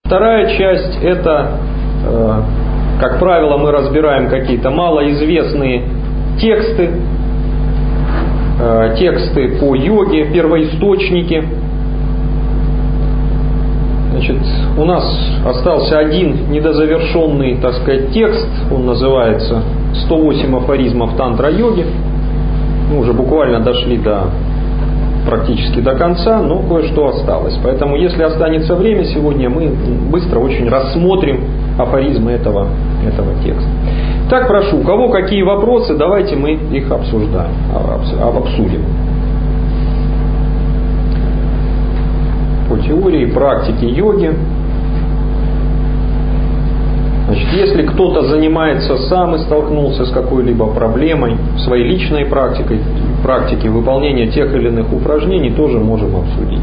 Вторая часть — это, как правило, мы разбираем какие-то малоизвестные тексты по йоге, первоисточники. Значит, у нас остался один недозавершенный, так сказать, текст. Он называется «108 афоризмов тантра-йоги». Мы уже буквально дошли практически до конца, но кое-что осталось. Поэтому, если останется время сегодня, мы быстро очень рассмотрим афоризмы этого текста. Так, прошу, у кого какие вопросы, давайте мы их обсудим. По теории и практике йоги. Значит, если кто-то занимается сам и столкнулся с какой-либо проблемой в своей личной практике выполнения тех или иных упражнений, тоже можем обсудить.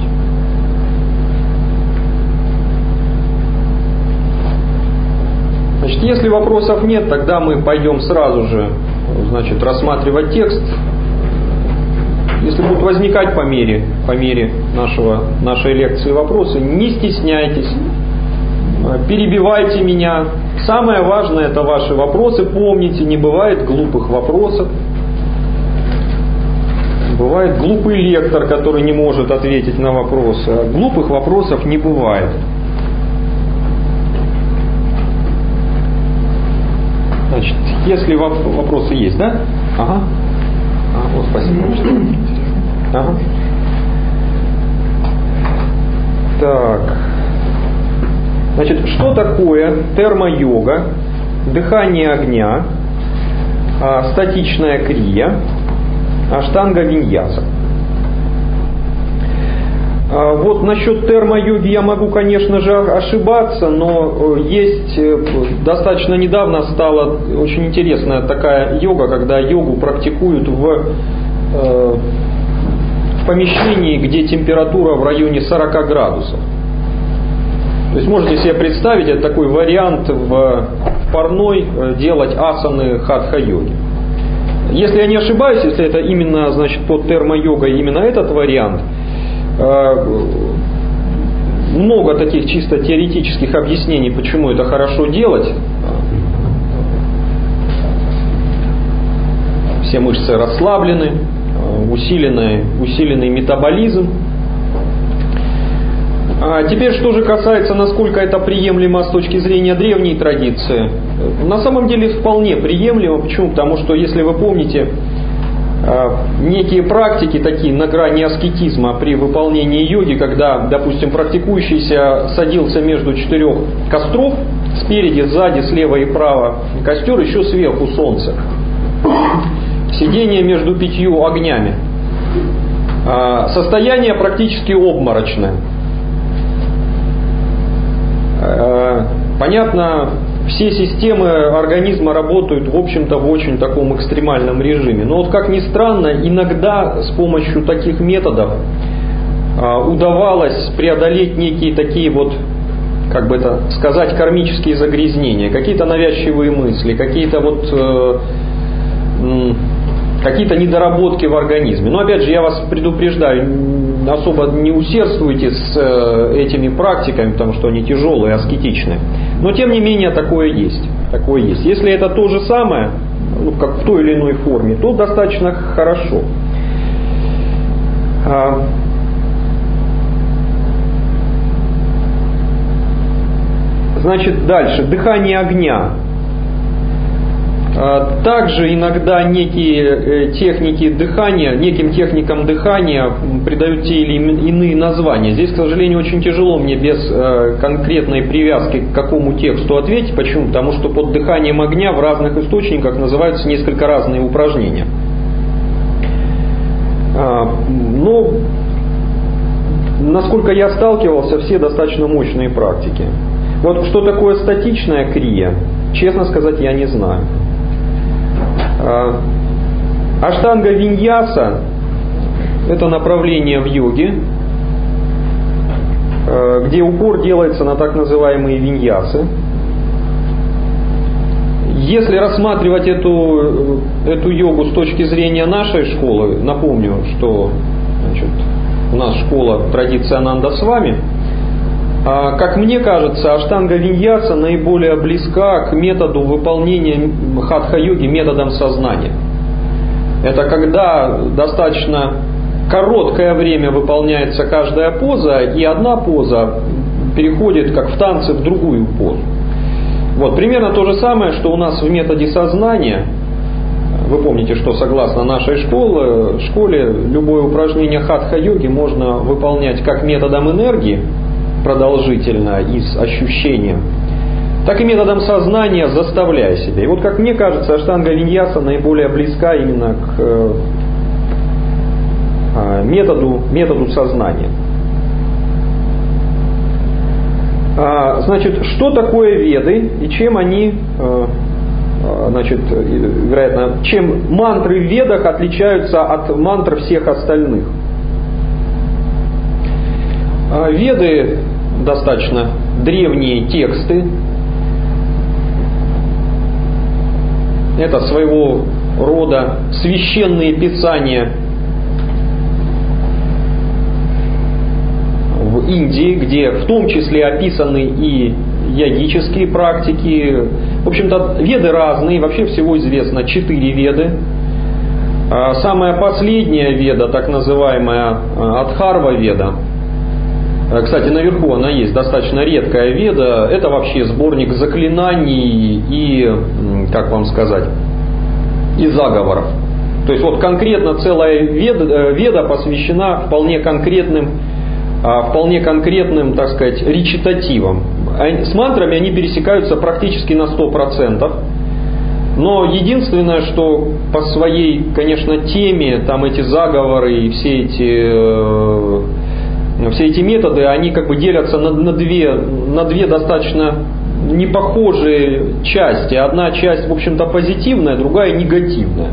Значит, если вопросов нет, тогда мы пойдем сразу же, рассматривать текст. Если будут возникать по мере нашей лекции вопросы, не стесняйтесь, перебивайте меня. Самое важное — это ваши вопросы. Помните, не бывает глупых вопросов. Бывает глупый лектор, который не может ответить на вопросы. А глупых вопросов не бывает. Значит, если вопросы есть, да? Ага. Вот, спасибо. Ага. Так. Значит, что такое термо-йога, дыхание огня, статичная крия, аштанга-виньяса? Вот насчет термо-йоги я могу, конечно же, ошибаться, но есть, достаточно недавно стала очень интересная такая йога, когда йогу практикуют в помещении, где температура в районе 40 градусов. То есть можете себе представить, это такой вариант в парной делать асаны хатха-йоги. Если я не ошибаюсь, если это именно, под термо-йогой именно этот вариант, много таких чисто теоретических объяснений, почему это хорошо делать. Все мышцы расслаблены, усиленный метаболизм. Теперь, что же касается, насколько это приемлемо с точки зрения древней традиции. На самом деле вполне приемлемо. Почему? Потому что, если вы помните, некие практики такие на грани аскетизма при выполнении йоги, когда, допустим, практикующийся садился между 4 костров, спереди, сзади, слева и право костер, еще сверху солнце. Сидение между 5 огнями. Состояние практически обморочное. Понятно, все системы организма работают, в общем-то, в очень таком экстремальном режиме. Но вот, как ни странно, иногда с помощью таких методов удавалось преодолеть некие такие вот, как бы это сказать, кармические загрязнения, какие-то навязчивые мысли, какие-то недоработки в организме. Но опять же, я вас предупреждаю, особо не усердствуйте с этими практиками, потому что они тяжелые, аскетичные. Но тем не менее такое есть. Если это то же самое, как в той или иной форме, то достаточно хорошо. Значит, дальше. Дыхание огня. Также иногда некие техники дыхания, неким техникам дыхания придают те или иные названия. Здесь, к сожалению, очень тяжело мне без конкретной привязки к какому тексту ответить. Почему? Потому что под дыханием огня в разных источниках называются несколько разные упражнения. Но, насколько я сталкивался, все достаточно мощные практики. Вот что такое статичная крия, честно сказать, я не знаю. Аштанга-виньяса — это направление в йоге, где упор делается на так называемые виньясы. Если рассматривать эту йогу с точки зрения нашей школы, напомню, что у нас школа традиция Ананда с вами, Как мне кажется, аштанга-виньяса наиболее близка к методу выполнения хатха-йоги методом сознания. Это когда достаточно короткое время выполняется каждая поза, и одна поза переходит, как в танце, в другую позу. Вот, примерно то же самое, что у нас в методе сознания. Вы помните, что согласно нашей школе любое упражнение хатха-йоги можно выполнять как методом энергии, продолжительно и с ощущением, так и методом сознания, заставляя себя. И вот, как мне кажется, аштанга-виньяса наиболее близка именно к методу сознания. Значит, что такое веды и чем они, вероятно, чем мантры в ведах отличаются от мантр всех остальных? Веды достаточно древние тексты. Это своего рода священные писания в Индии, где в том числе описаны и йогические практики. В общем-то, веды разные, вообще всего известно 4 веды. Самая последняя веда, так называемая Адхарва-веда, кстати, наверху она есть, достаточно редкая веда, это вообще сборник заклинаний и, как вам сказать, и заговоров. То есть вот конкретно целая веда посвящена вполне конкретным, так сказать, речитативам. С мантрами они пересекаются практически на 100%. Но единственное, что по своей, конечно, теме, там эти заговоры и все эти методы, они как бы делятся на две достаточно непохожие части. Одна часть, в общем-то, позитивная, другая негативная.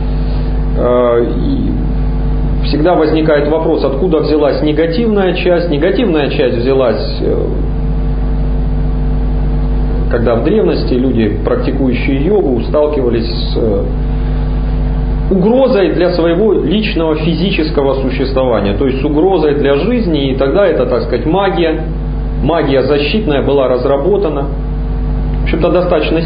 И всегда возникает вопрос, откуда взялась негативная часть. Негативная часть взялась, когда в древности люди, практикующие йогу, сталкивались с угрозой для своего личного физического существования, то есть с угрозой для жизни, и тогда это, так сказать, магия защитная была разработана. В общем-то, достаточно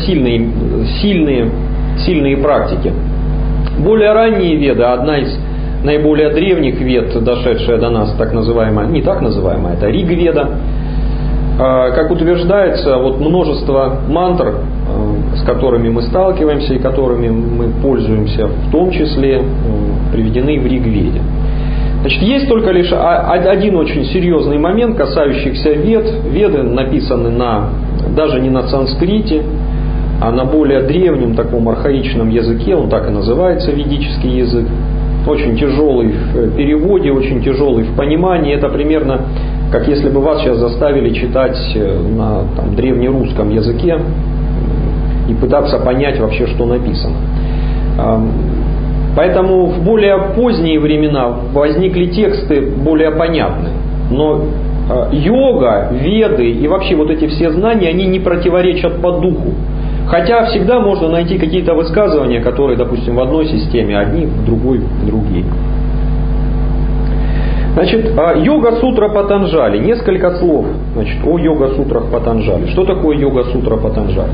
сильные практики. Более ранние веды, одна из наиболее древних вед, дошедшая до нас, так называемая, не так называемая, это Риг-веда. Как утверждается, вот множество мантр, с которыми мы сталкиваемся и которыми мы пользуемся, в том числе приведены в Риг-веде. Значит, есть только лишь один очень серьезный момент, касающийся вед. Веды написаны даже не на санскрите, а на более древнем, таком архаичном языке, он так и называется, ведический язык. Очень тяжелый в переводе, очень тяжелый в понимании. Это примерно как если бы вас сейчас заставили читать на древнерусском языке и пытаться понять вообще, что написано. Поэтому в более поздние времена возникли тексты более понятные. Но йога, веды и вообще вот эти все знания, они не противоречат по духу. Хотя всегда можно найти какие-то высказывания, которые, допустим, в одной системе одни, в другой другие. Значит, йога-сутра Патанджали. Несколько слов, значит, о йога-сутрах Патанджали. Что такое йога-сутра Патанджали?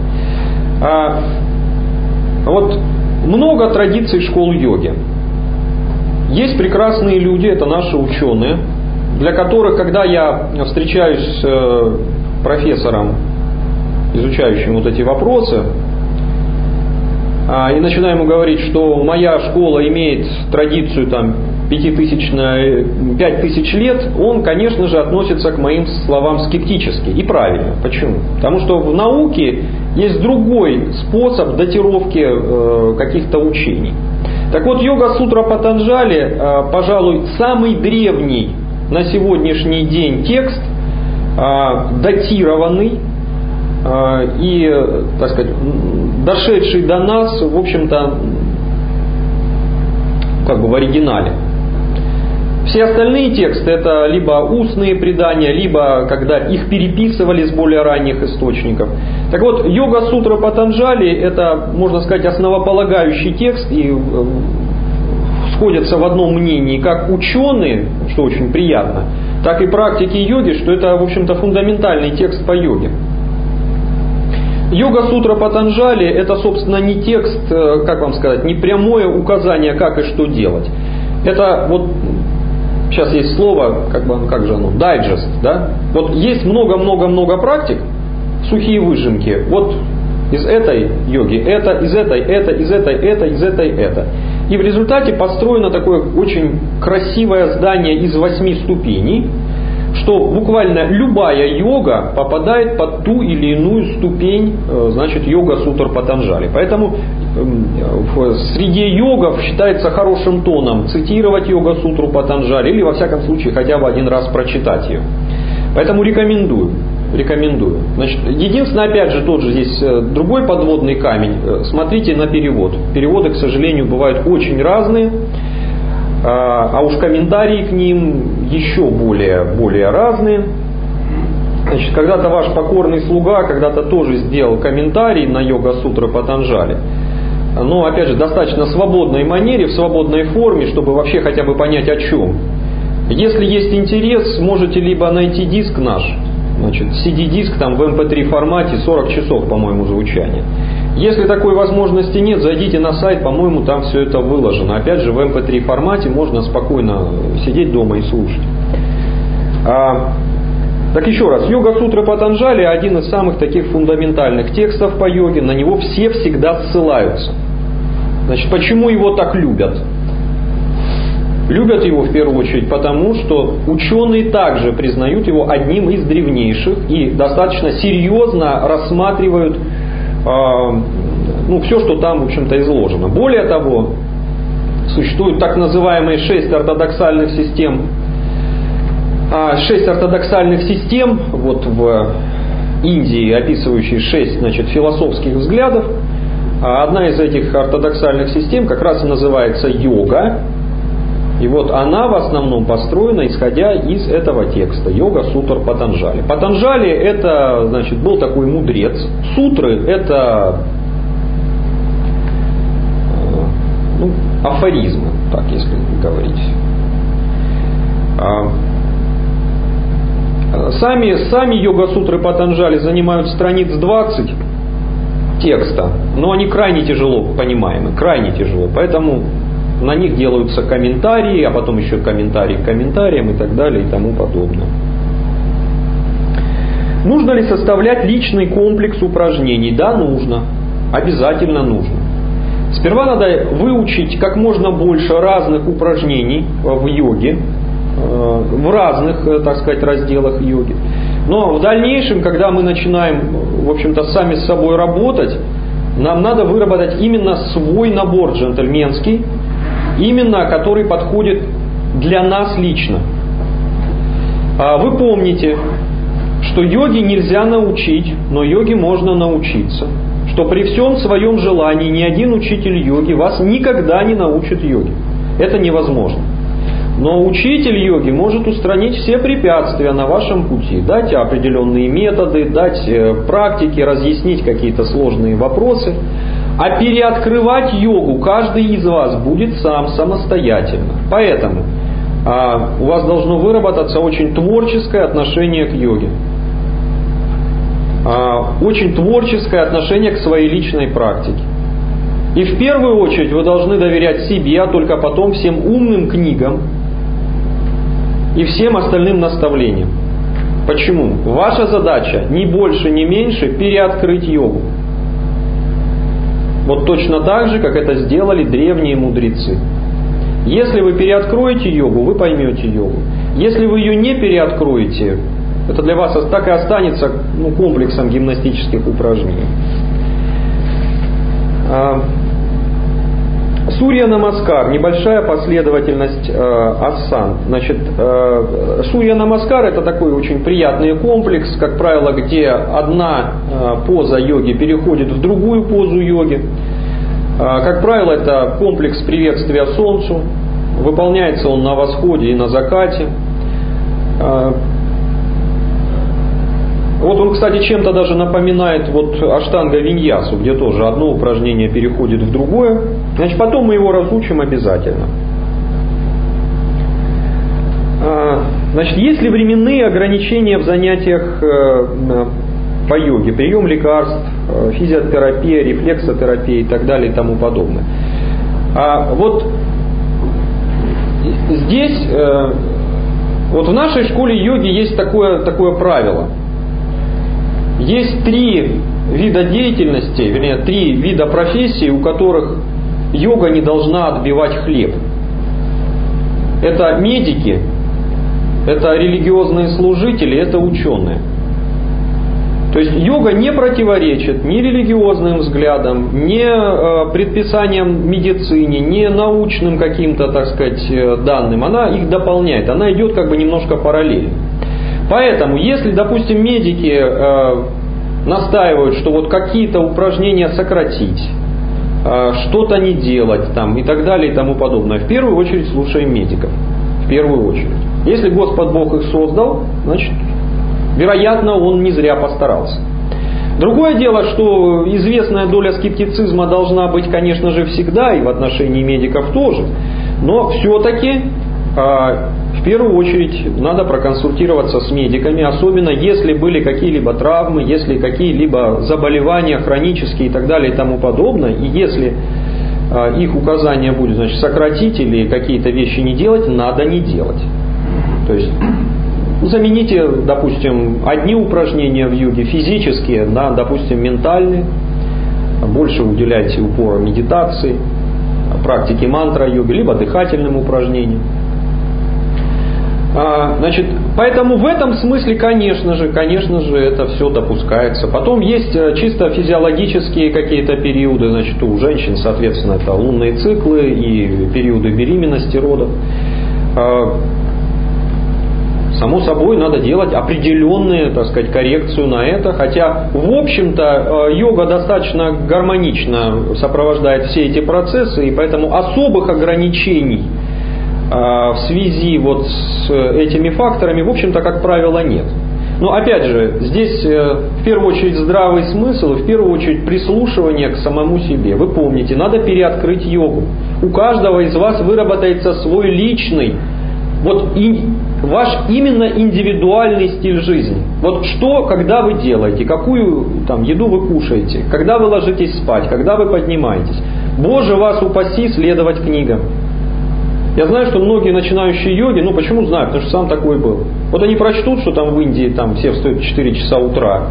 Вот много традиций школ йоги. Есть прекрасные люди, это наши ученые, для которых, когда я встречаюсь с профессором, изучающим вот эти вопросы, и начинаю ему говорить, что моя школа имеет традицию 5000 лет, он, конечно же, относится к моим словам скептически. И правильно. Почему? Потому что в науке есть другой способ датировки каких-то учений. Так вот, йога-сутра Патанджали, пожалуй, самый древний на сегодняшний день текст, датированный и, так сказать, дошедший до нас, в общем-то, как бы в оригинале. Все остальные тексты это либо устные предания, либо когда их переписывали с более ранних источников. Так вот, йога-сутра Патанджали это, можно сказать, основополагающий текст, и сходятся в одном мнении как ученые, что очень приятно, так и практики йоги, что это, в общем-то, фундаментальный текст по йоге. Йога-сутра Патанджали — это, собственно, не текст, как вам сказать, не прямое указание, как и что делать. Это вот, сейчас есть слово, как же оно, дайджест, да? Вот есть много-много-много практик, сухие выжимки, вот из этой йоги это, из этой это, из этой это, из этой это. И в результате построено такое очень красивое здание из 8 ступеней, что буквально любая йога попадает под ту или иную ступень, значит, йога-сутр Патанджали. Поэтому в среде йогов считается хорошим тоном цитировать йога-сутру Патанджали или, во всяком случае, хотя бы один раз прочитать ее. Поэтому рекомендую. Значит, единственное, опять же, тот же здесь другой подводный камень. Смотрите на перевод. Переводы, к сожалению, бывают очень разные. А уж комментарии к ним еще более разные. Значит, когда-то ваш покорный слуга когда-то тоже сделал комментарий на йога-сутру Патанджали. Но, опять же, в достаточно свободной манере, в свободной форме, чтобы вообще хотя бы понять, о чем. Если есть интерес, можете либо найти диск наш, значит, CD-диск там в MP3 формате, 40 часов, по-моему, звучания. Если такой возможности нет, зайдите на сайт, по-моему, там все это выложено. Опять же, в MP3 формате можно спокойно сидеть дома и слушать. Так еще раз, йога-сутра Патанджали — один из самых таких фундаментальных текстов по йоге, на него все всегда ссылаются. Значит, почему его так любят? Любят его в первую очередь потому, что ученые также признают его одним из древнейших и достаточно серьезно рассматривают все, что там, в общем-то, изложено. Более того, существуют так называемые 6 ортодоксальных систем. 6 ортодоксальных систем вот в Индии, описывающие 6, значит, философских взглядов. Одна из этих ортодоксальных систем как раз и называется йога. И вот она в основном построена, исходя из этого текста, йога-сутр Патанджали. Патанджали — это, значит, был такой мудрец. Сутры — это афоризмы, так если говорить. Сами йога-сутры Патанджали занимают страниц 20 текста, но они крайне тяжело понимаемы, крайне тяжело. Поэтому на них делаются комментарии, а потом еще комментарии к комментариям и так далее и тому подобное. Нужно ли составлять личный комплекс упражнений? Да, нужно. Обязательно нужно. Сперва надо выучить как можно больше разных упражнений в йоге, в разных, так сказать, разделах йоги. Но в дальнейшем, когда мы начинаем, в общем-то, сами с собой работать, нам надо выработать именно свой набор джентльменский, именно который подходит для нас лично. Вы помните, что йоге нельзя научить, но йоге можно научиться. Что при всем своем желании ни один учитель йоги вас никогда не научит йоге. Это невозможно. Но учитель йоги может устранить все препятствия на вашем пути, дать определенные методы, дать практики, разъяснить какие-то сложные вопросы. А переоткрывать йогу каждый из вас будет самостоятельно. Поэтому у вас должно выработаться очень творческое отношение к йоге. Очень творческое отношение к своей личной практике. И в первую очередь вы должны доверять себе, а только потом всем умным книгам и всем остальным наставлениям. Почему? Ваша задача ни больше, ни меньше переоткрыть йогу. Вот точно так же, как это сделали древние мудрецы. Если вы переоткроете йогу, вы поймете йогу. Если вы ее не переоткроете, это для вас так и останется комплексом гимнастических упражнений. Сурья Намаскар, небольшая последовательность асан. Значит, Сурья Намаскар — это такой очень приятный комплекс, как правило, где одна поза йоги переходит в другую позу йоги. Как правило, это комплекс приветствия Солнцу. Выполняется он на восходе и на закате. Вот он, кстати, чем-то даже напоминает аштанга-виньясу, где тоже одно упражнение переходит в другое. Значит, потом мы его разучим обязательно. Значит, есть ли временные ограничения в занятиях по йоге? Прием лекарств, физиотерапия, рефлексотерапия и так далее и тому подобное. А вот здесь, вот в нашей школе йоги есть такое правило. Есть 3 вида деятельности, вернее, 3 вида профессий, у которых йога не должна отбивать хлеб. Это медики, это религиозные служители, это ученые. То есть йога не противоречит ни религиозным взглядам, ни предписаниям медицине, ни научным каким-то, так сказать, данным. Она их дополняет, она идет как бы немножко параллельно. Поэтому, если, допустим, медики настаивают, что вот какие-то упражнения сократить, что-то не делать там, и так далее и тому подобное, в первую очередь слушаем медиков. В первую очередь. Если Господь Бог их создал, значит, вероятно, Он не зря постарался. Другое дело, что известная доля скептицизма должна быть, конечно же, всегда, и в отношении медиков тоже. Но все-таки в первую очередь надо проконсультироваться с медиками, особенно если были какие-либо травмы, если какие-либо заболевания хронические и так далее и тому подобное. И если их указание будет, значит, сократить или какие-то вещи не делать, надо не делать. То есть замените, допустим, одни упражнения в йоге физические на, допустим, ментальные. Больше уделяйте упора медитации, практике мантра-йоги, либо дыхательным упражнениям. Значит, поэтому в этом смысле, конечно же, это все допускается. Потом есть чисто физиологические какие-то периоды, значит, у женщин, соответственно, это лунные циклы и периоды беременности, родов. Само собой, надо делать определенную, так сказать, коррекцию на это, хотя, в общем-то, йога достаточно гармонично сопровождает все эти процессы, и поэтому особых ограничений в связи вот с этими факторами, в общем-то, как правило, нет. Но, опять же, здесь в первую очередь здравый смысл и в первую очередь прислушивание к самому себе. Вы помните, надо переоткрыть йогу. У каждого из вас выработается свой личный, ваш именно индивидуальный стиль жизни. Вот что, когда вы делаете, какую там еду вы кушаете, когда вы ложитесь спать, когда вы поднимаетесь. Боже вас упаси следовать книгам. Я знаю, что многие начинающие йоги, почему знаю? Потому что сам такой был. Вот они прочтут, что там в Индии там все встают в 4 часа утра.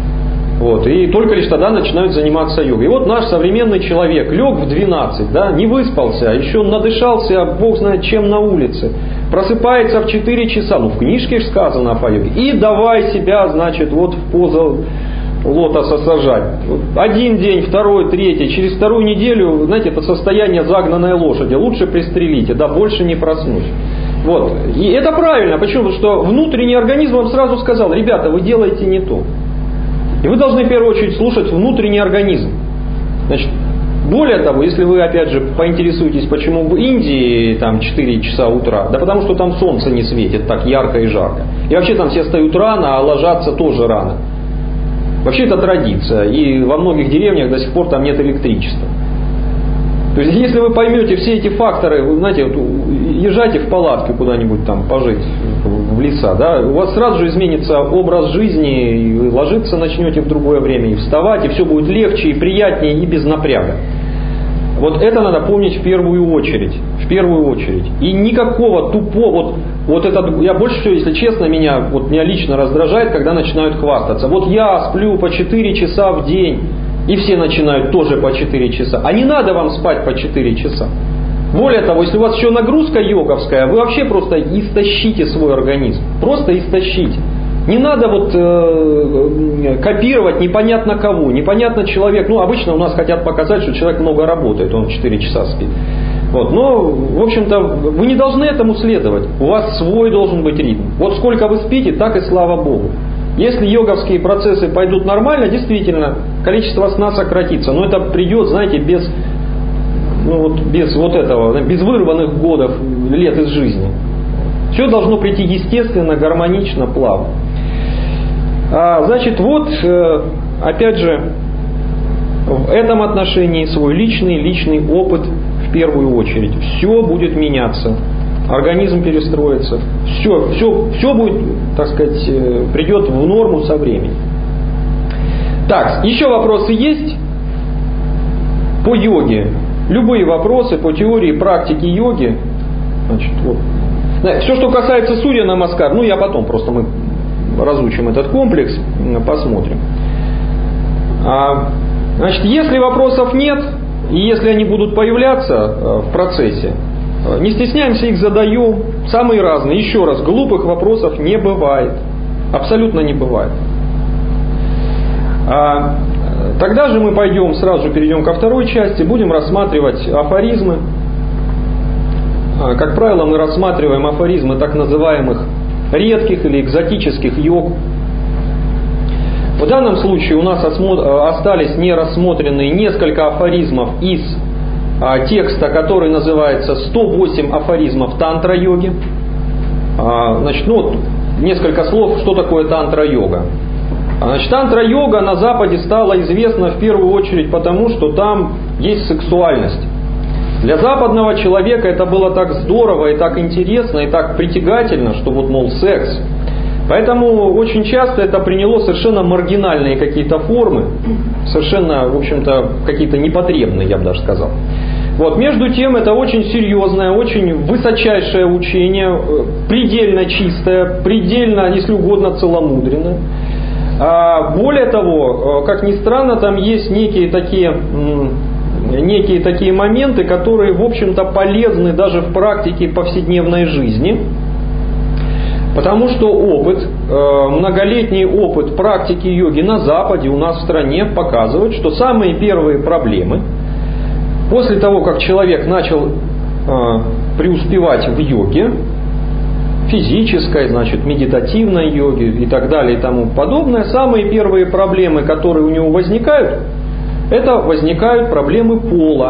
И только лишь тогда начинают заниматься йогой. И вот наш современный человек лег в 12, не выспался, еще надышался, Бог знает чем на улице. Просыпается в 4 часа, в книжке же сказано о йоге. И давай себя, значит, в позу лотоса сажать. Один день, второй, третий, через вторую неделю, знаете, это состояние загнанной лошади. Лучше пристрелите, больше не проснусь. И это правильно. Почему? Потому что внутренний организм вам сразу сказал: ребята, вы делаете не то. И вы должны в первую очередь слушать внутренний организм. Значит, более того, если вы, опять же, поинтересуетесь, почему в Индии там 4 часа утра, потому что там солнце не светит так ярко и жарко. И вообще там все встают рано, а ложатся тоже рано. Вообще это традиция, и во многих деревнях до сих пор там нет электричества. То есть, если вы поймете все эти факторы, вы знаете, езжайте в палатке куда-нибудь там пожить в леса, у вас сразу же изменится образ жизни, и вы ложиться начнете в другое время, и вставать, и все будет легче, и приятнее, и без напряга. Это надо помнить в первую очередь. В первую очередь. И никакого тупого, я больше всего, если честно, меня лично раздражает, когда начинают хвастаться. Я сплю по 4 часа в день. И все начинают тоже по 4 часа. А не надо вам спать по 4 часа. Более того, если у вас еще нагрузка йоговская, вы вообще просто истощите свой организм. Просто истощите. Не надо копировать непонятно кого, непонятно человек. Обычно у нас хотят показать, что человек много работает, он 4 часа спит. Но, в общем-то, вы не должны этому следовать. У вас свой должен быть ритм. Сколько вы спите, так и слава Богу. Если йоговские процессы пойдут нормально, действительно, количество сна сократится. Но это придет, знаете, без без вырванных лет из жизни. Все должно прийти естественно, гармонично, плавно. Значит, опять же, в этом отношении свой личный опыт в первую очередь. Все будет меняться. организм перестроится. Все будет, так сказать, придет в норму со временем. Так, еще вопросы есть по йоге? Любые вопросы по теории, практике йоги. Значит, вот. Все, что касается Сурья Намаскар, я потом просто мы разучим этот комплекс, посмотрим. Значит, если вопросов нет, и если они будут появляться в процессе, не стесняемся, их задаем, самые разные. Еще раз, глупых вопросов не бывает. Абсолютно не бывает. Тогда же мы сразу же перейдем ко второй части, будем рассматривать афоризмы. Как правило, мы рассматриваем афоризмы так называемых редких или экзотических йог. В данном случае у нас остались нерассмотренные несколько афоризмов из текста, который называется «108 афоризмов тантра-йоги». Значит, несколько слов, что такое тантра-йога. Значит, тантра-йога на Западе стала известна в первую очередь потому, что там есть сексуальность. Для западного человека это было так здорово и так интересно и так притягательно, что секс. Поэтому очень часто это приняло совершенно маргинальные какие-то формы, совершенно, в общем-то, какие-то непотребные, я бы даже сказал. Между тем, это очень серьезное, очень высочайшее учение, предельно чистое, предельно, если угодно, целомудренное. Более того, как ни странно, там есть некие такие моменты, которые, в общем-то, полезны даже в практике повседневной жизни. Потому что многолетний опыт практики йоги на Западе, у нас в стране, показывает, что самые первые проблемы, после того, как человек начал преуспевать в йоге, физической, медитативной йоге и так далее и тому подобное, самые первые проблемы, которые у него возникают, это возникают проблемы пола.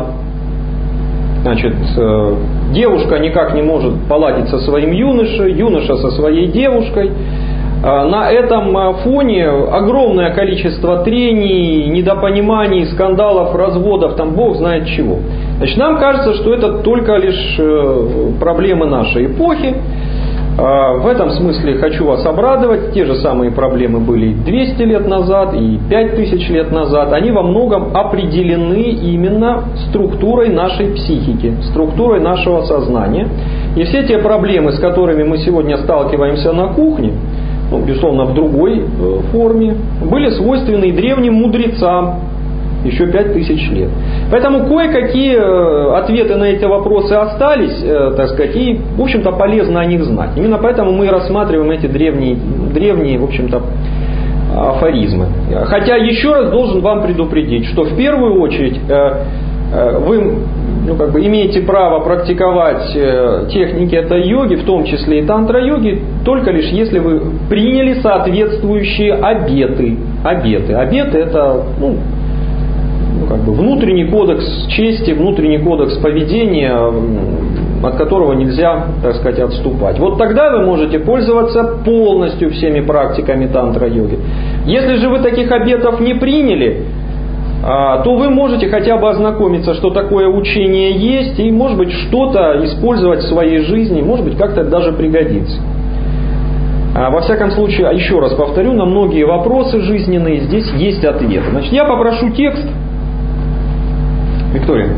Девушка никак не может поладить со своим юношей, юноша со своей девушкой. На этом фоне огромное количество трений, недопониманий, скандалов, разводов, Бог знает чего. Нам кажется, что это только лишь проблемы нашей эпохи. В этом смысле хочу вас обрадовать. Те же самые проблемы были 200 лет назад и 5000 лет назад. Они во многом определены именно структурой нашей психики, структурой нашего сознания. И все те проблемы, с которыми мы сегодня сталкиваемся на кухне, безусловно, в другой форме, были свойственны и древним мудрецам еще 5000 лет. Поэтому кое-какие ответы на эти вопросы остались, и, в общем-то, полезно о них знать. Именно поэтому мы рассматриваем эти древние, в общем-то, афоризмы. Хотя, еще раз должен вам предупредить, что в первую очередь вы имеете право практиковать техники этой йоги, в том числе и тантра-йоги, только лишь если вы приняли соответствующие обеты. Обеты это внутренний кодекс чести, внутренний кодекс поведения, от которого нельзя, отступать. Тогда вы можете пользоваться полностью всеми практиками тантра-йоги. Если же вы таких обетов не приняли, то вы можете хотя бы ознакомиться, что такое учение есть, и, может быть, что-то использовать в своей жизни, может быть, как-то даже пригодится. Во всяком случае, еще раз повторю, на многие вопросы жизненные здесь есть ответы. Я попрошу текст. Виктория.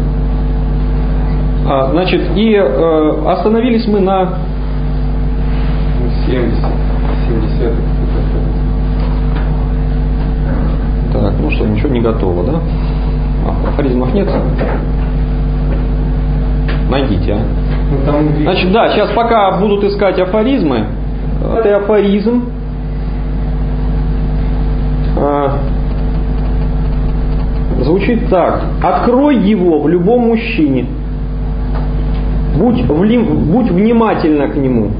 И остановились мы на 70. Так, что, ничего не готово, да? Афоризмов нет? Найдите, сейчас пока будут искать афоризмы, это афоризм. Звучит так: открой его в любом мужчине, будь внимательна к нему.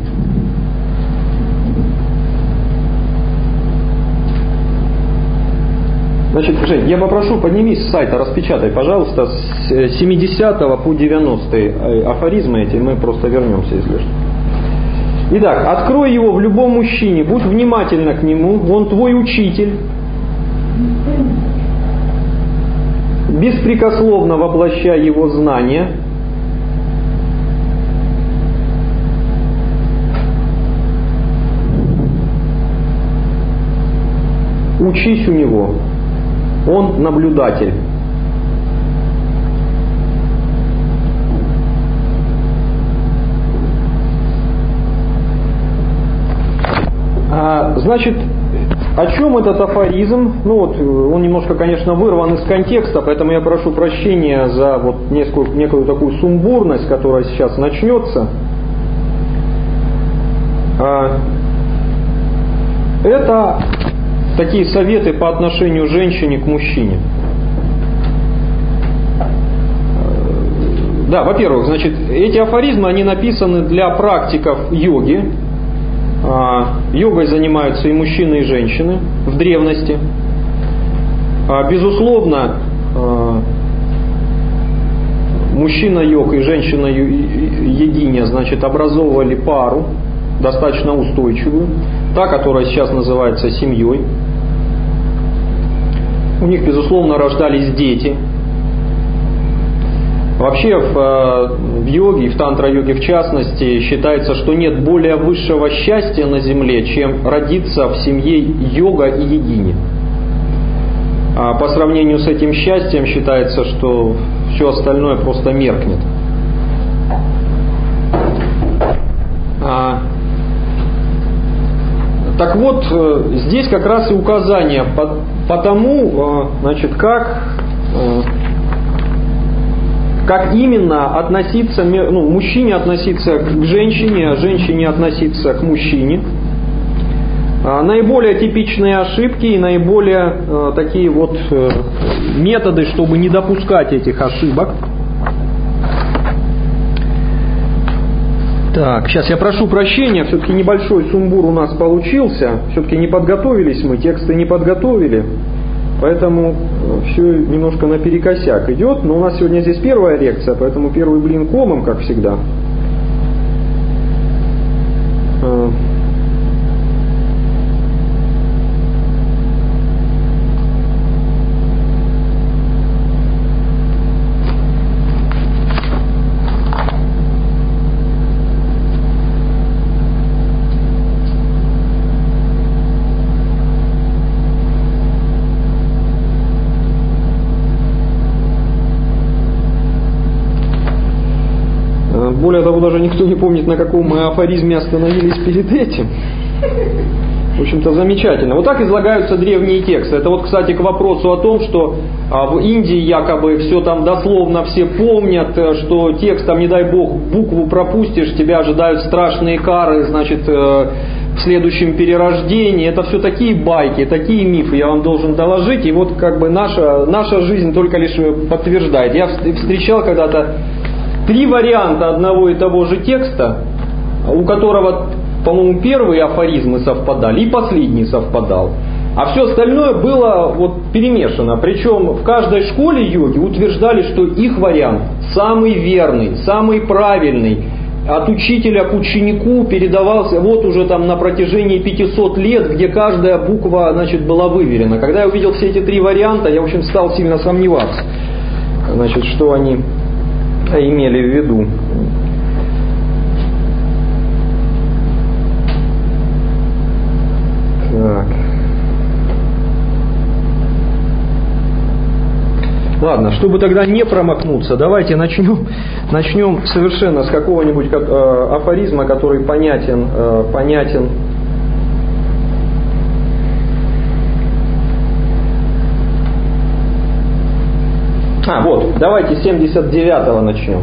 Жень, я попрошу, поднимись с сайта, распечатай, пожалуйста, с 70 по 90 афоризмы эти, мы просто вернемся, если что. Итак, открой его в любом мужчине, будь внимательна к нему, он твой учитель. Беспрекословно воплощай его знания. учись у него. Он наблюдатель. Значит, о чем этот афоризм? Ну вот, он немножко, конечно, вырван из контекста, поэтому я прошу прощения за вот некую такую сумбурность, которая сейчас начнется. Это такие советы по отношению женщине к мужчине. Да, во-первых, значит, эти афоризмы, они написаны для практиков йоги. Йогой занимаются и мужчины, и женщины в древности. Безусловно, мужчина-йог и женщина-йогиня, значит, образовывали пару, достаточно устойчивую, та, которая сейчас называется семьей. У них, безусловно, рождались дети. Вообще в йоге, и в тантра-йоге в частности, считается, что нет более высшего счастья на земле, чем родиться в семье йога и йогини. А по сравнению с этим счастьем считается, что все остальное просто меркнет. Так вот, здесь как раз и указание по тому, значит, как именно относиться, ну, мужчине относиться к женщине, а женщине относиться к мужчине. Наиболее типичные ошибки и наиболее такие вот методы, чтобы не допускать этих ошибок. Так, сейчас я прошу прощения, все-таки небольшой сумбур у нас получился, все-таки не подготовились мы, тексты не подготовили. Поэтому все немножко наперекосяк идет. Но у нас сегодня здесь первая лекция, поэтому первый блин комом, как всегда. Более того, даже никто не помнит, на каком мы афоризме остановились перед этим. В общем-то, замечательно. Вот так излагаются древние тексты. Это вот, кстати, к вопросу о том, что в Индии якобы все там дословно все помнят, что текст там, не дай бог, букву пропустишь, тебя ожидают страшные кары, значит, в следующем перерождении. Это все такие байки, такие мифы, я вам должен доложить. И вот как бы наша жизнь только лишь подтверждает. Я встречал когда-то 3 варианта одного и того же текста, у которого, по-моему, первые афоризмы совпадали и последний совпадал. А все остальное было вот перемешано. Причем в каждой школе йоги утверждали, что их вариант самый верный, самый правильный. От учителя к ученику передавался вот уже там на протяжении 500 лет, где каждая буква, значит, была выверена. Когда я увидел все эти 3 варианта, я, в общем, стал сильно сомневаться, значит, что они имели в виду. Так. Ладно, чтобы тогда не промахнуться, давайте начнем совершенно с какого-нибудь афоризма, который понятен. Вот, давайте с 79-го начнем.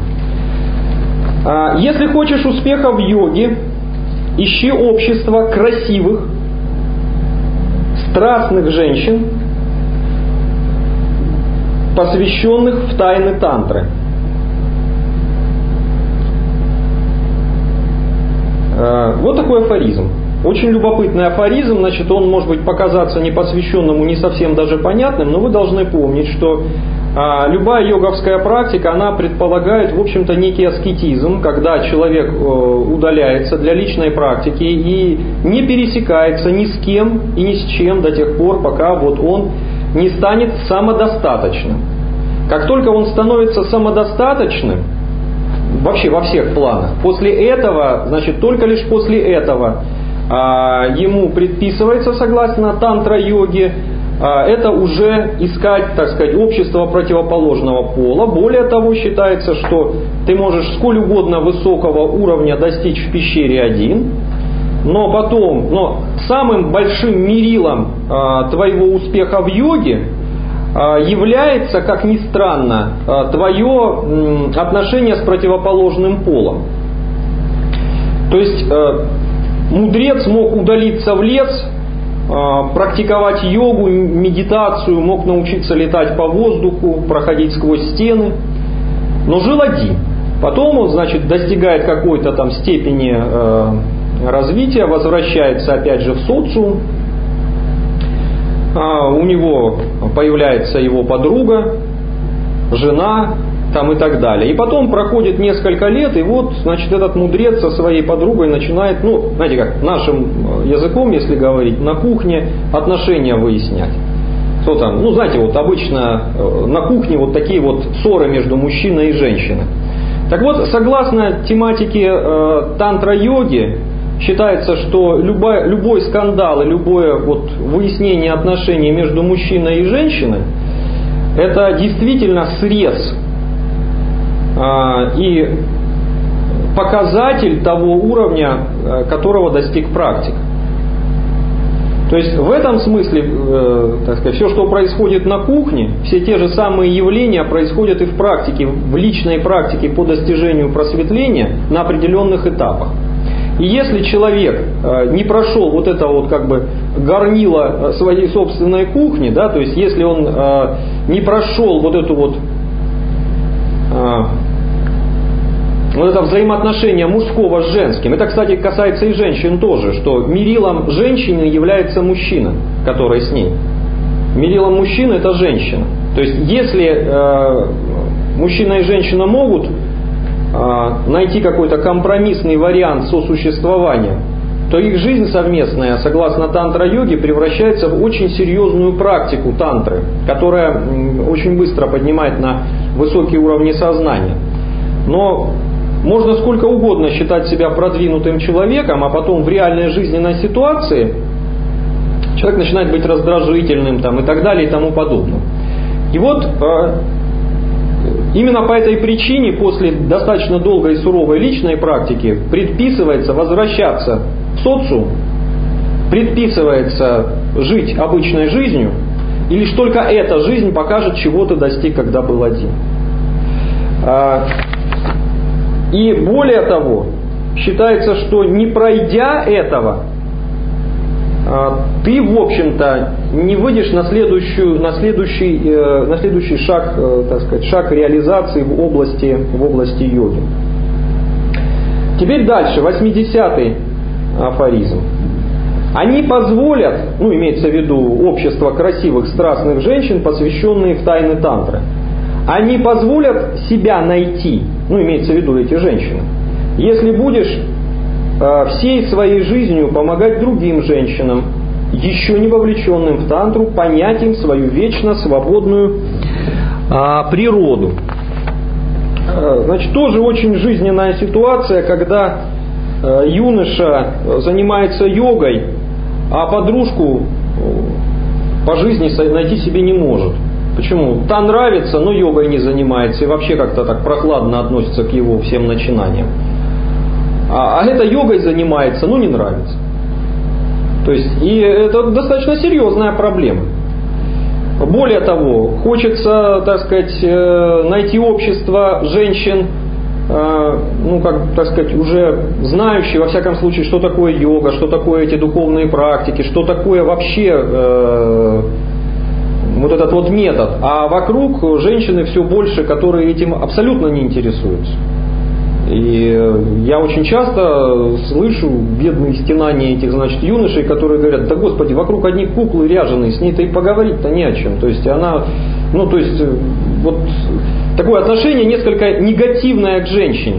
Если хочешь успеха в йоге, ищи общество красивых, страстных женщин, посвященных в тайны тантры. Вот такой афоризм. Очень любопытный афоризм, значит, он может быть показаться непосвященному не совсем даже понятным, но вы должны помнить, что любая йоговская практика, она предполагает, в общем-то, некий аскетизм, когда человек удаляется для личной практики и не пересекается ни с кем и ни с чем до тех пор, пока вот он не станет самодостаточным. Как только он становится самодостаточным, вообще во всех планах, после этого, значит, только лишь после этого ему предписывается, согласно тантра-йоге, это уже искать, так сказать, общество противоположного пола. Более того, считается, что ты можешь сколь угодно высокого уровня достичь в пещере один, но самым большим мерилом твоего успеха в йоге является, как ни странно, твое отношение с противоположным полом. То есть мудрец мог удалиться в лес, практиковать йогу, медитацию, мог научиться летать по воздуху, проходить сквозь стены, но жил один. Потом он, значит, достигает какой-то там степени развития, возвращается опять же в социум, у него появляется его подруга, жена, там и так далее. И потом проходит несколько лет, и вот, значит, этот мудрец со своей подругой начинает, знаете как, нашим языком, если говорить, на кухне отношения выяснять. Кто там, знаете, вот обычно на кухне вот такие вот ссоры между мужчиной и женщиной. Так вот, согласно тематике тантра-йоги, считается, что любой скандал и любое вот выяснение отношений между мужчиной и женщиной — это действительно срез и показатель того уровня, которого достиг практик. То есть в этом смысле, так сказать, все, что происходит на кухне, все те же самые явления происходят и в практике, в личной практике по достижению просветления на определенных этапах. И если человек не прошел вот это вот как бы горнило своей собственной кухни, да, то есть если он не прошел вот эту вот это взаимоотношение мужского с женским. Это, кстати, касается и женщин тоже, что мерилом женщины является мужчина, который с ней. Мерилом мужчины — это женщина. То есть, если мужчина и женщина могут найти какой-то компромиссный вариант сосуществования, то их жизнь совместная, согласно тантра-йоге, превращается в очень серьезную практику тантры, которая очень быстро поднимает на высокие уровни сознания. Но можно сколько угодно считать себя продвинутым человеком, а потом в реальной жизненной ситуации человек начинает быть раздражительным там, и так далее и тому подобное. И вот именно по этой причине после достаточно долгой и суровой личной практики предписывается возвращаться в социум, предписывается жить обычной жизнью, и лишь только эта жизнь покажет, чего ты достиг, когда был один. И более того, считается, что не пройдя этого, ты, в общем-то, не выйдешь на следующий шаг, так сказать, шаг реализации в области йоги. Теперь дальше, 80-й афоризм. Они позволят, имеется в виду общество красивых, страстных женщин, посвященные в тайны тантры. Они позволят себя найти, имеется в виду эти женщины, если будешь всей своей жизнью помогать другим женщинам, еще не вовлеченным в тантру, понять им свою вечно свободную природу. Значит, тоже очень жизненная ситуация, когда юноша занимается йогой, а подружку по жизни найти себе не может. Почему? Та нравится, но йогой не занимается и вообще как-то так прохладно относится к его всем начинаниям. А эта йогой занимается, не нравится. То есть, и это достаточно серьезная проблема. Более того, хочется, так сказать, найти общество женщин, уже знающие, во всяком случае, что такое йога, что такое эти духовные практики, что такое вообще вот этот вот метод. А вокруг женщины все больше, которые этим абсолютно не интересуются. И я очень часто слышу бедные стенания этих, юношей, которые говорят: да господи, вокруг одни куклы ряженые, с ней-то и поговорить-то не о чем. То есть она, вот такое отношение несколько негативное к женщине.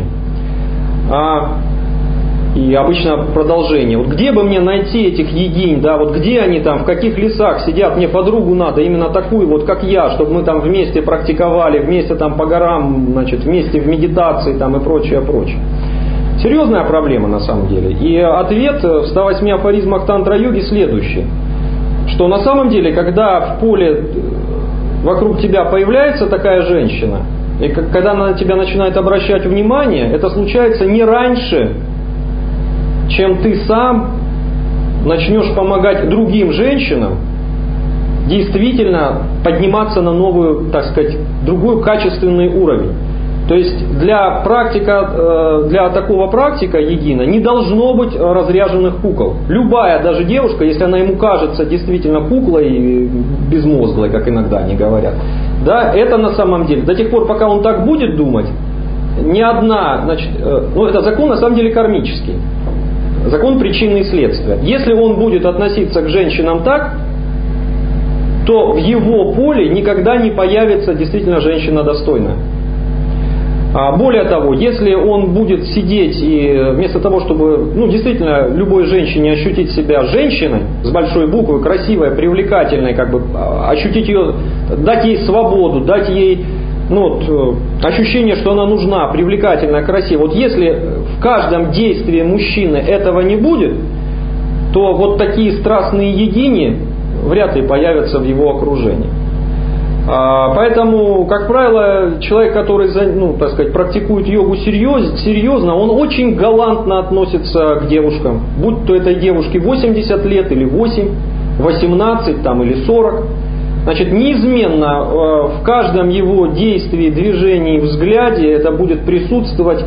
И обычно продолжение. Вот где бы мне найти этих йогинь, да, вот где они там, в каких лесах сидят, мне подругу надо, именно такую вот, как я, чтобы мы там вместе практиковали, вместе там по горам, вместе в медитации там и прочее, прочее. Серьезная проблема на самом деле. И ответ в 108 афоризмах тантра-йоги следующий. что на самом деле, когда в поле вокруг тебя появляется такая женщина, и когда она на тебя начинает обращать внимание, это случается не раньше, чем ты сам начнешь помогать другим женщинам действительно подниматься на новую, так сказать, другой качественный уровень. То есть для такого практика йогина не должно быть разряженных кукол. Любая даже девушка, если она ему кажется действительно куклой и безмозглой, как иногда они говорят, да, это на самом деле, до тех пор, пока он так будет думать, ни одна, значит, это закон на самом деле кармический. Закон причины и следствия. Если он будет относиться к женщинам так, то в его поле никогда не появится действительно женщина достойная. Более того, если он будет сидеть и вместо того, чтобы действительно любой женщине ощутить себя женщиной, с большой буквы, красивой, привлекательной, ощутить ее, дать ей свободу, дать ей ощущение, что она нужна, привлекательная, красивая. Вот если в каждом действии мужчины этого не будет, то вот такие страстные йогини вряд ли появятся в его окружении. Поэтому, как правило, человек, который практикует йогу серьезно, он очень галантно относится к девушкам. Будь то этой девушке 80 лет или 8, 18 или 40. Значит, неизменно в каждом его действии, движении, взгляде это будет присутствовать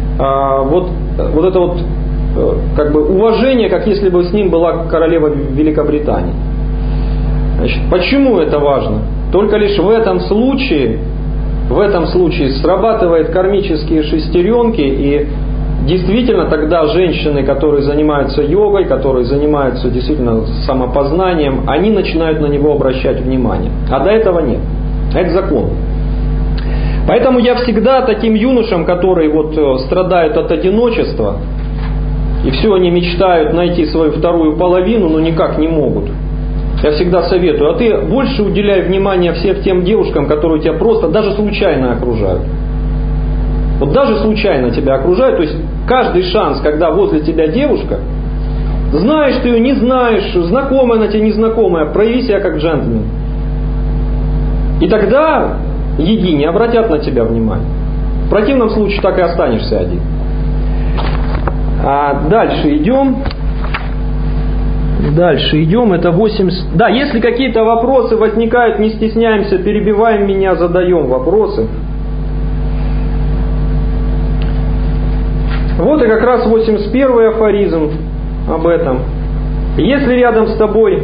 уважение, как если бы с ним была королева Великобритании. Значит, почему это важно? Только лишь в этом случае срабатывают кармические шестеренки, и действительно тогда женщины, которые занимаются йогой, которые занимаются действительно самопознанием, они начинают на него обращать внимание. А до этого нет. Это закон. Поэтому я всегда таким юношам, которые страдают от одиночества, и все они мечтают найти свою вторую половину, но никак не могут. Я всегда советую, а ты больше уделяй внимание всем тем девушкам, которые тебя просто даже случайно окружают. Вот даже случайно тебя окружают, то есть каждый шанс, когда возле тебя девушка, знаешь ты ее, не знаешь, знакомая она тебе, незнакомая, прояви себя как джентльмен. И тогда йогини обратят на тебя внимание. В противном случае так и останешься один. Дальше идем, это 80... Да, если какие-то вопросы возникают, не стесняемся, перебиваем меня, задаем вопросы. Вот и как раз 81-й афоризм об этом. Если рядом с тобой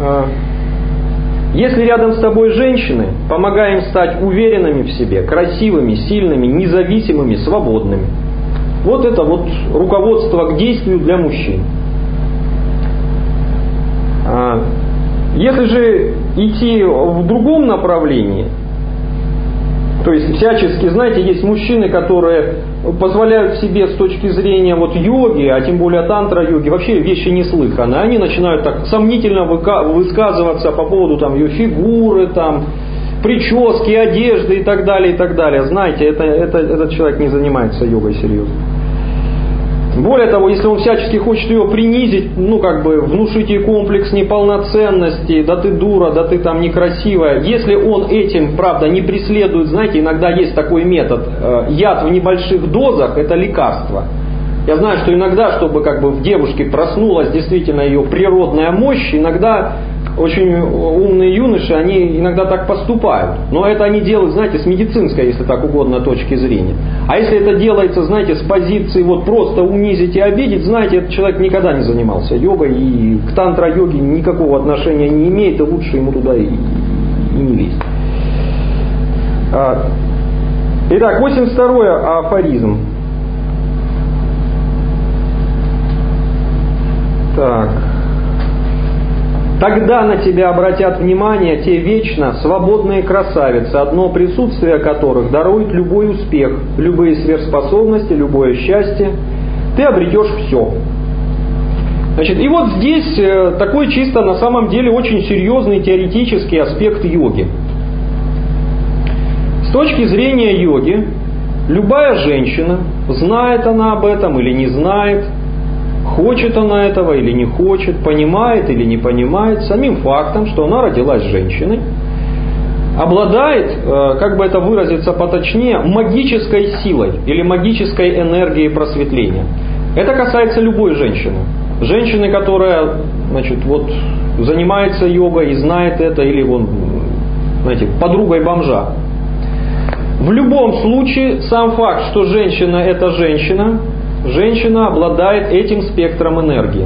женщины, помогай им стать уверенными в себе, красивыми, сильными, независимыми, свободными. Вот это руководство к действию для мужчин. Если же идти в другом направлении, то есть всячески, знаете, есть мужчины, которые позволяют себе с точки зрения йоги, а тем более тантра-йоги, вообще вещи неслыханные. Они начинают так сомнительно высказываться по поводу ее фигуры, прически, одежды и так далее, и так далее. Знаете, этот человек не занимается йогой серьезно. Более того, если он всячески хочет ее принизить, внушить ей комплекс неполноценности, да ты дура, да ты некрасивая, если он этим, правда, не преследует, знаете, иногда есть такой метод, яд в небольших дозах – это лекарство. Я знаю, что иногда, чтобы в девушке проснулась действительно ее природная мощь, иногда очень умные юноши, они иногда так поступают. Но это они делают, знаете, с медицинской, если так угодно, точки зрения. А если это делается, знаете, с позиции просто унизить и обидеть, знаете, этот человек никогда не занимался йогой и к тантра-йоге никакого отношения не имеет, и лучше ему туда и не лезть. Итак, 82-й афоризм. Так. Тогда на тебя обратят внимание те вечно свободные красавицы, одно присутствие которых дарует любой успех, любые сверхспособности, любое счастье. Ты обретешь все. Значит, и вот здесь такой чисто на самом деле очень серьезный теоретический аспект йоги. С точки зрения йоги, любая женщина, знает она об этом или не знает, хочет она этого или не хочет, понимает или не понимает, самим фактом, что она родилась женщиной, обладает, как бы это выразиться поточнее, магической силой или магической энергией просветления. Это касается любой женщины. Женщины, которая, значит, вот, занимается йогой и знает это, или вон, знаете, подругой бомжа. В любом случае, сам факт, что женщина это женщина, женщина обладает этим спектром энергии.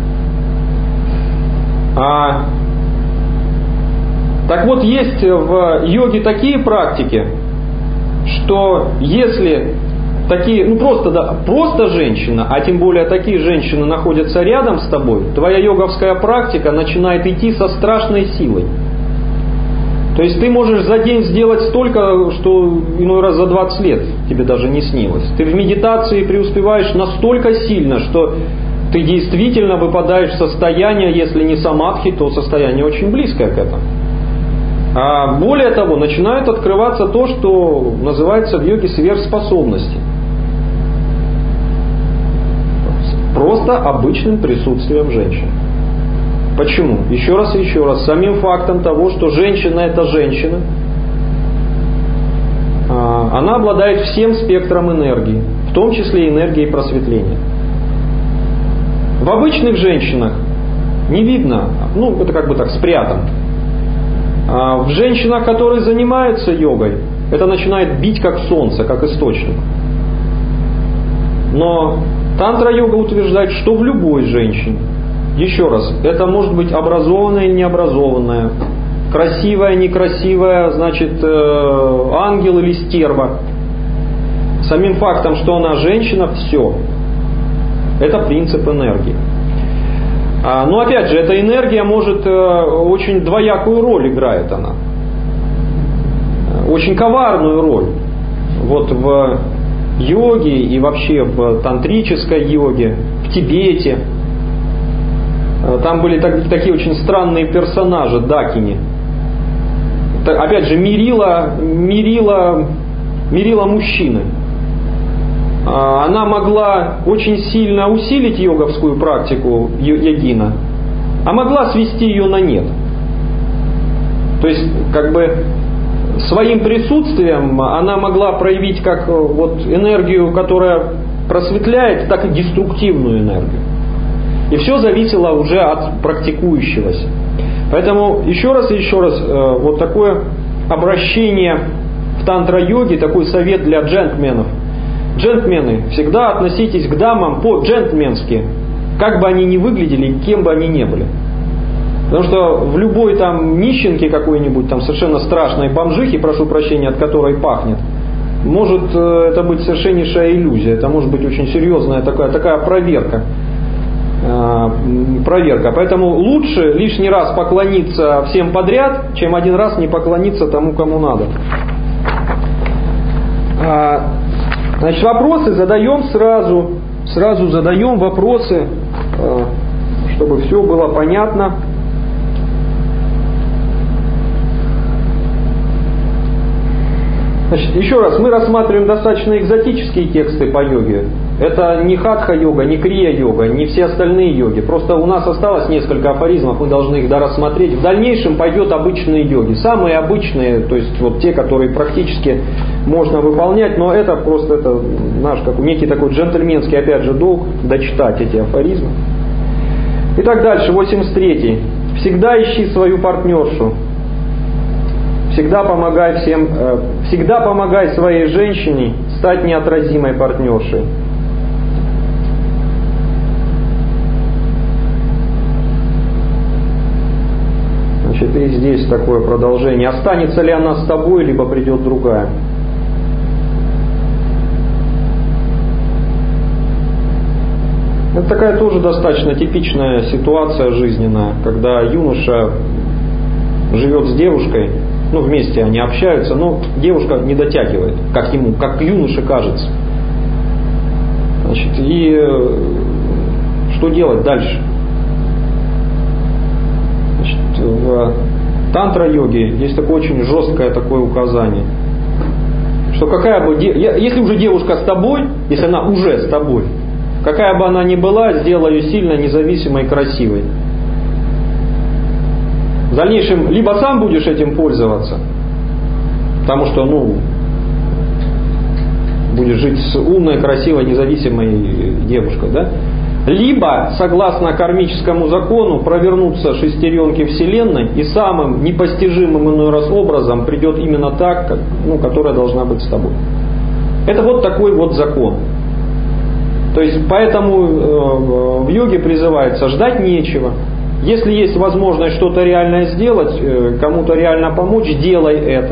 Так вот, есть в йоге такие практики, что если такие, просто женщина, а тем более такие женщины находятся рядом с тобой, твоя йоговская практика начинает идти со страшной силой. То есть ты можешь за день сделать столько, что иной раз за 20 лет тебе даже не снилось. Ты в медитации преуспеваешь настолько сильно, что ты действительно выпадаешь в состояние, если не самадхи, то состояние очень близкое к этому. А более того, начинает открываться то, что называется в йоге сверхспособности. Просто обычным присутствием женщины. Почему? Еще раз и еще раз. Самим фактом того, что женщина это женщина, она обладает всем спектром энергии, в том числе и энергией просветления. В обычных женщинах не видно, это как бы так спрятано. В женщинах, которые занимаются йогой, это начинает бить как солнце, как источник. Но тантра-йога утверждает, что в любой женщине, еще раз, это может быть образованная или необразованная, красивая, некрасивая, значит, ангел или стерва. Самим фактом, что она женщина, все. Это принцип энергии. Но опять же, эта энергия может очень двоякую роль играет она. Очень коварную роль. Вот в йоге и вообще в тантрической йоге, в Тибете. Там были такие очень странные персонажи, дакини. Опять же, мерила мужчины. Она могла очень сильно усилить йоговскую практику йогина, а могла свести ее на нет. То есть, как бы, своим присутствием она могла проявить как вот энергию, которая просветляет, так и деструктивную энергию. И все зависело уже от практикующегося. Поэтому еще раз, вот такое обращение в тантра-йоге, такой совет для джентльменов. Джентльмены, всегда относитесь к дамам по-джентльменски, как бы они ни выглядели, кем бы они ни были. Потому что в любой там нищенке какой-нибудь, там совершенно страшной бомжихе, прошу прощения, от которой пахнет, может это быть совершеннейшая иллюзия. Это может быть очень серьезная такая проверка. Поэтому лучше лишний раз поклониться всем подряд, чем один раз не поклониться тому, кому надо. Значит, вопросы задаем сразу задаем вопросы, чтобы все было понятно. Значит, еще раз, мы рассматриваем достаточно экзотические тексты по йоге. Это не хатха-йога, не крия-йога, не все остальные йоги. Просто у нас осталось несколько афоризмов, мы должны их дорассмотреть. В дальнейшем пойдет обычные йоги. Самые обычные, то есть вот те, которые практически можно выполнять, но это просто наш некий такой джентльменский, опять же, долг дочитать эти афоризмы. Итак, дальше, 83-й. Всегда ищи свою партнершу. Всегда помогай своей женщине стать неотразимой партнершей. Значит, и здесь такое продолжение. Останется ли она с тобой, либо придет другая? Это такая тоже достаточно типичная ситуация жизненная, когда юноша живет с девушкой, вместе они общаются, но девушка не дотягивает, как юноше кажется. Значит, и что делать дальше? Значит, в тантра-йоге есть такое очень жесткое такое указание, что если уже девушка с тобой, если она уже с тобой, какая бы она ни была, сделай ее сильной, независимой, красивой. В дальнейшем либо сам будешь этим пользоваться, потому что, будешь жить с умной, красивой, независимой девушкой, да? Либо, согласно кармическому закону, провернутся шестеренки Вселенной, и самым непостижимым иной раз образом придет именно так, которая должна быть с тобой. Это вот такой вот закон. То есть, поэтому в йоге призывается ждать нечего. Если есть возможность что-то реальное сделать, кому-то реально помочь, делай это.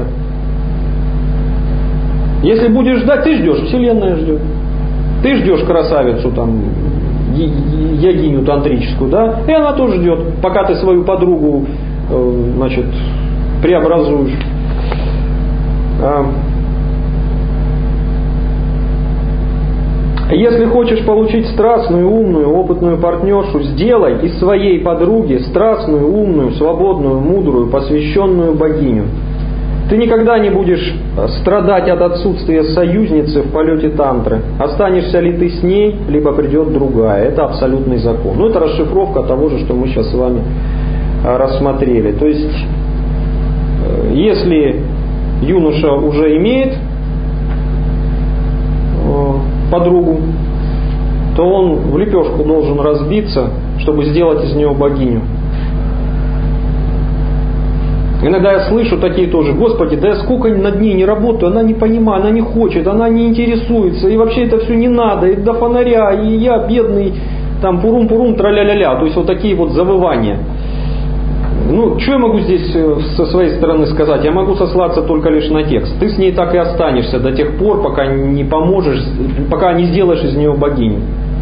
Если будешь ждать, ты ждешь, Вселенная ждет. Ты ждешь красавицу там, йогиню тантрическую, да, и она тоже ждет, пока ты свою подругу, преобразуешь. Если хочешь получить страстную, умную, опытную партнершу, сделай из своей подруги страстную, умную, свободную, мудрую, посвященную богиню. Ты никогда не будешь страдать от отсутствия союзницы в полете тантры. Останешься ли ты с ней, либо придет другая. Это абсолютный закон. Это расшифровка того же, что мы сейчас с вами рассмотрели. То есть, если юноша уже имеет подругу, то он в лепешку должен разбиться, чтобы сделать из нее богиню. Иногда я слышу такие тоже: Господи, да я сколько над ней не работаю, она не понимает, она не хочет, она не интересуется, и вообще это все не надо, и до фонаря, и я бедный, там пурум-пурум, тра-ля-ля-ля. То есть вот такие вот завывания. Что я могу здесь со своей стороны сказать? Я могу сослаться только лишь на текст. Ты с ней так и останешься до тех пор, пока не поможешь, пока не сделаешь из нее богиню.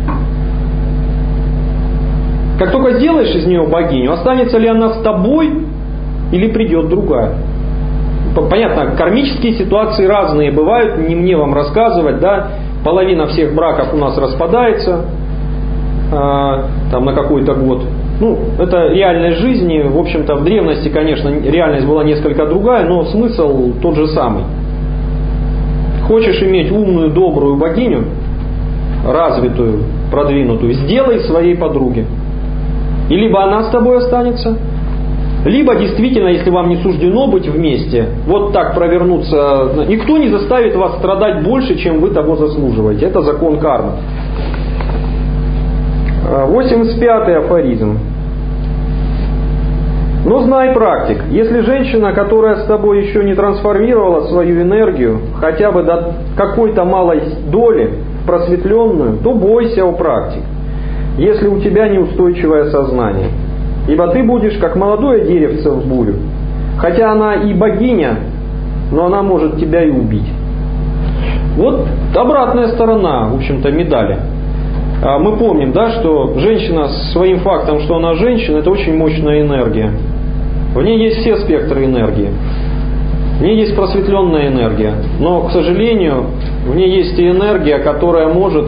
Как только сделаешь из нее богиню, останется ли она с тобой или придет другая? Понятно, кармические ситуации разные бывают, не мне вам рассказывать, да? Половина всех браков у нас распадается там на какой-то год. Это реальность жизни. В общем-то, в древности, конечно, реальность была несколько другая, но смысл тот же самый. Хочешь иметь умную, добрую богиню, развитую, продвинутую, сделай своей подруге. И либо она с тобой останется, либо действительно, если вам не суждено быть вместе, вот так провернуться, никто не заставит вас страдать больше, чем вы того заслуживаете. Это закон кармы. 85-й афоризм. Но знай, практик, если женщина, которая с тобой еще не трансформировала свою энергию, хотя бы до какой-то малой доли в просветленную, то бойся, о практик, если у тебя неустойчивое сознание. Ибо ты будешь как молодое деревце в бурю. Хотя она и богиня, но она может тебя и убить. Вот обратная сторона, в общем-то, медали. Мы помним, да, что женщина с своим фактом, что она женщина, это очень мощная энергия. В ней есть все спектры энергии. В ней есть просветленная энергия. Но, к сожалению, в ней есть и энергия, которая может,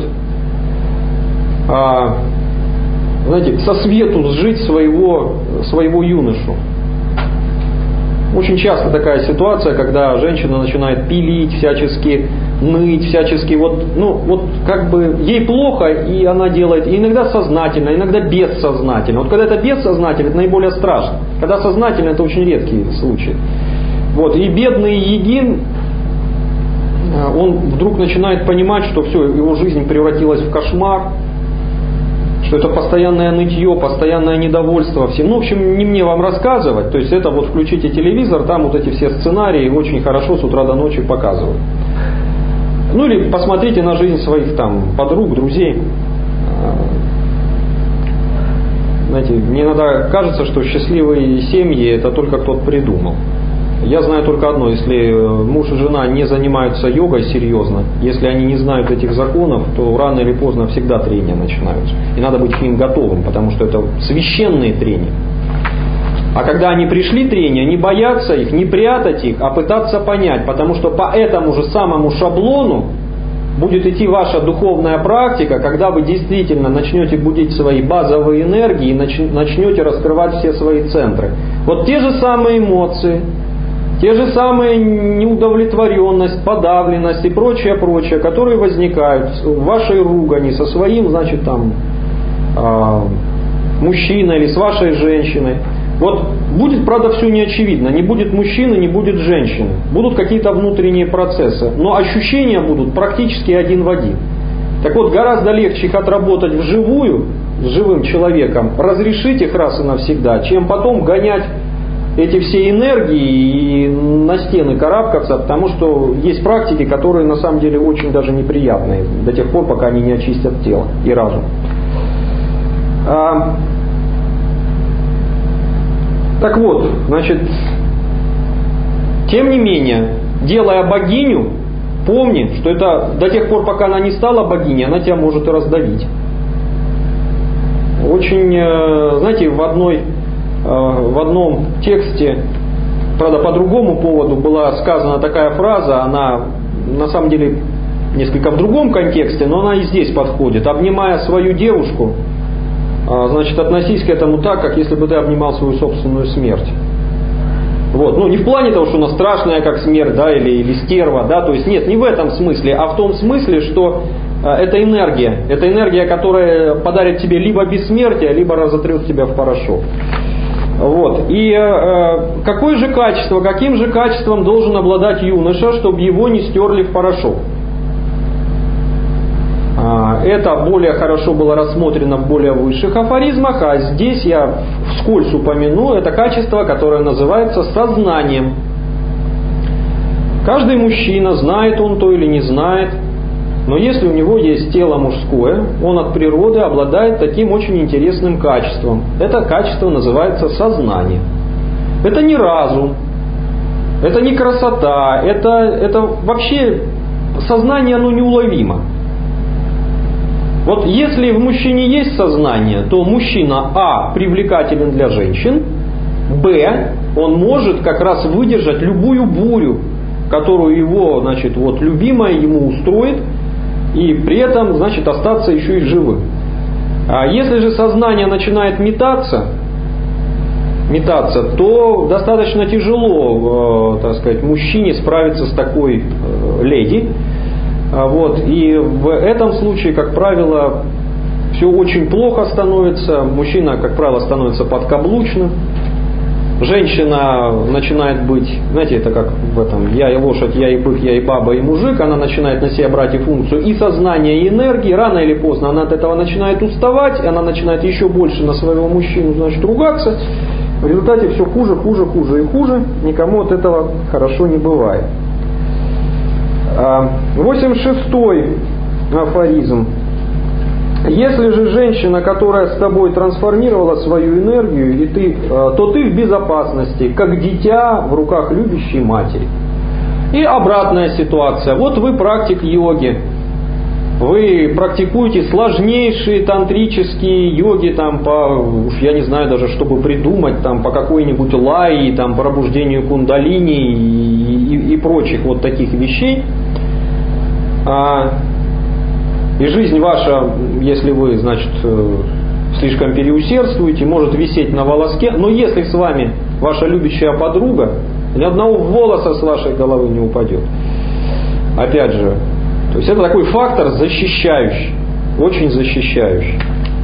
со свету сжить своего юношу. Очень часто такая ситуация, когда женщина начинает пилить, всячески ныть, всячески ей плохо, и она делает, и иногда сознательно, иногда бессознательно. Вот когда это бессознательно, это наиболее страшно. Когда сознательно, это очень редкие случаи. И бедный йогин, он вдруг начинает понимать, что все, его жизнь превратилась в кошмар, что это постоянное нытье, постоянное недовольство всем. В общем, не мне вам рассказывать. То есть это включите телевизор, там эти все сценарии очень хорошо с утра до ночи показывают. Или посмотрите на жизнь своих подруг, друзей. Мне иногда кажется, что счастливые семьи это только кто-то придумал. Я знаю только одно: если муж и жена не занимаются йогой серьезно, если они не знают этих законов, то рано или поздно всегда трения начинаются. И надо быть к ним готовым, потому что это священные трения. А когда они пришли трения, не бояться их, не прятать их, а пытаться понять, потому что по этому же самому шаблону будет идти ваша духовная практика, когда вы действительно начнете будить свои базовые энергии и начнете раскрывать все свои центры. Вот те же самые эмоции, те же самые неудовлетворенность, подавленность и прочее, которые возникают в вашей ругани со своим, значит, там, мужчиной или с вашей женщиной. Вот будет, правда, все неочевидно. Не будет мужчины, не будет женщины. Будут какие-то внутренние процессы. Но ощущения будут практически один в один. Так вот, гораздо легче их отработать вживую, с живым человеком, разрешить их раз и навсегда, чем потом гонять эти все энергии и на стены карабкаться, потому что есть практики, которые на самом деле очень даже неприятные, до тех пор, пока они не очистят тело и разум. Так вот, значит, тем не менее, делая богиню, помни, что это до тех пор, пока она не стала богиней, она тебя может и раздавить. Очень, знаете, в одном тексте, правда, по другому поводу была сказана такая фраза, она на самом деле несколько в другом контексте, но она и здесь подходит. Обнимая свою девушку, значит, относись к этому так, как если бы ты обнимал свою собственную смерть. Вот. Ну, не в плане того, что она страшная, как смерть, да, или стерва, да, то есть нет, не в этом смысле, а в том смысле, что это энергия, которая подарит тебе либо бессмертие, либо разотрет тебя в порошок. Вот. И каким же качеством должен обладать юноша, чтобы его не стерли в порошок? Это более хорошо было рассмотрено в более высших афоризмах, а здесь я вскользь упомяну это качество, которое называется сознанием. Каждый мужчина, знает он то или не знает, но если у него есть тело мужское, он от природы обладает таким очень интересным качеством. Это качество называется сознание. Это не разум, это не красота, это вообще сознание, оно неуловимо. Вот если в мужчине есть сознание, то мужчина А привлекателен для женщин, Б он может как раз выдержать любую бурю, которую его, значит, вот любимая ему устроит, и при этом, значит, остаться еще и живым. А если же сознание начинает метаться, то достаточно тяжело, так сказать, мужчине справиться с такой леди. Вот. И в этом случае, как правило, все очень плохо становится. Мужчина, как правило, становится подкаблучным. Женщина начинает быть, знаете, это как в этом «я и лошадь, я и бык, я и баба, и мужик». Она начинает на себя брать и функцию и сознания, и энергии. Рано или поздно она от этого начинает уставать. Она начинает еще больше на своего мужчину, значит, ругаться. В результате все хуже и хуже. Никому от этого хорошо не бывает. 86-й афоризм. Если же женщина, которая с тобой трансформировала свою энергию, то ты в безопасности, как дитя в руках любящей матери. И обратная ситуация. Вот вы практик йоги. Вы практикуете сложнейшие тантрические йоги, там, уж я не знаю даже, чтобы придумать, там, по какой-нибудь лайи, там, пробуждению кундалини и прочих вот таких вещей. И жизнь ваша, если вы, значит, слишком переусердствуете, может висеть на волоске. Но если с вами ваша любящая подруга, ни одного волоса с вашей головы не упадет. Опять же, то есть это такой фактор защищающий, очень защищающий.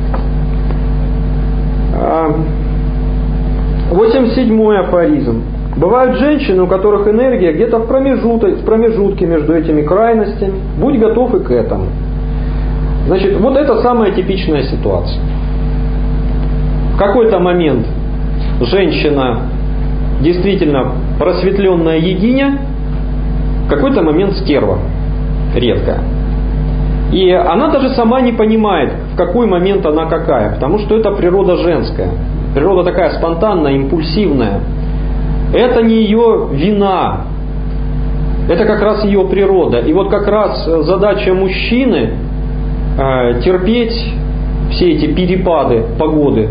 87-й афоризм. Бывают женщины, у которых энергия где-то в промежутке между этими крайностями. Будь готов и к этому. Значит, вот это самая типичная ситуация. В какой-то момент женщина действительно просветленная йогиня, в какой-то момент стерва, редкая. И она даже сама не понимает, в какой момент она какая, потому что это природа женская. Природа такая спонтанная, импульсивная. Это не ее вина, это как раз ее природа. И вот как раз задача мужчины терпеть все эти перепады погоды.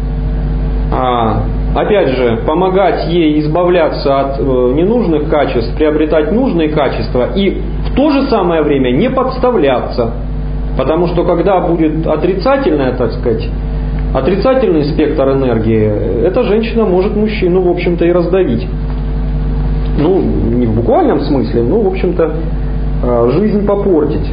Опять же, помогать ей избавляться от ненужных качеств, приобретать нужные качества и в то же самое время не подставляться. Потому что когда будет отрицательная, так сказать, отрицательный спектр энергии, эта женщина может мужчину, в общем-то, и раздавить. Ну, не в буквальном смысле, но, в общем-то, жизнь попортить.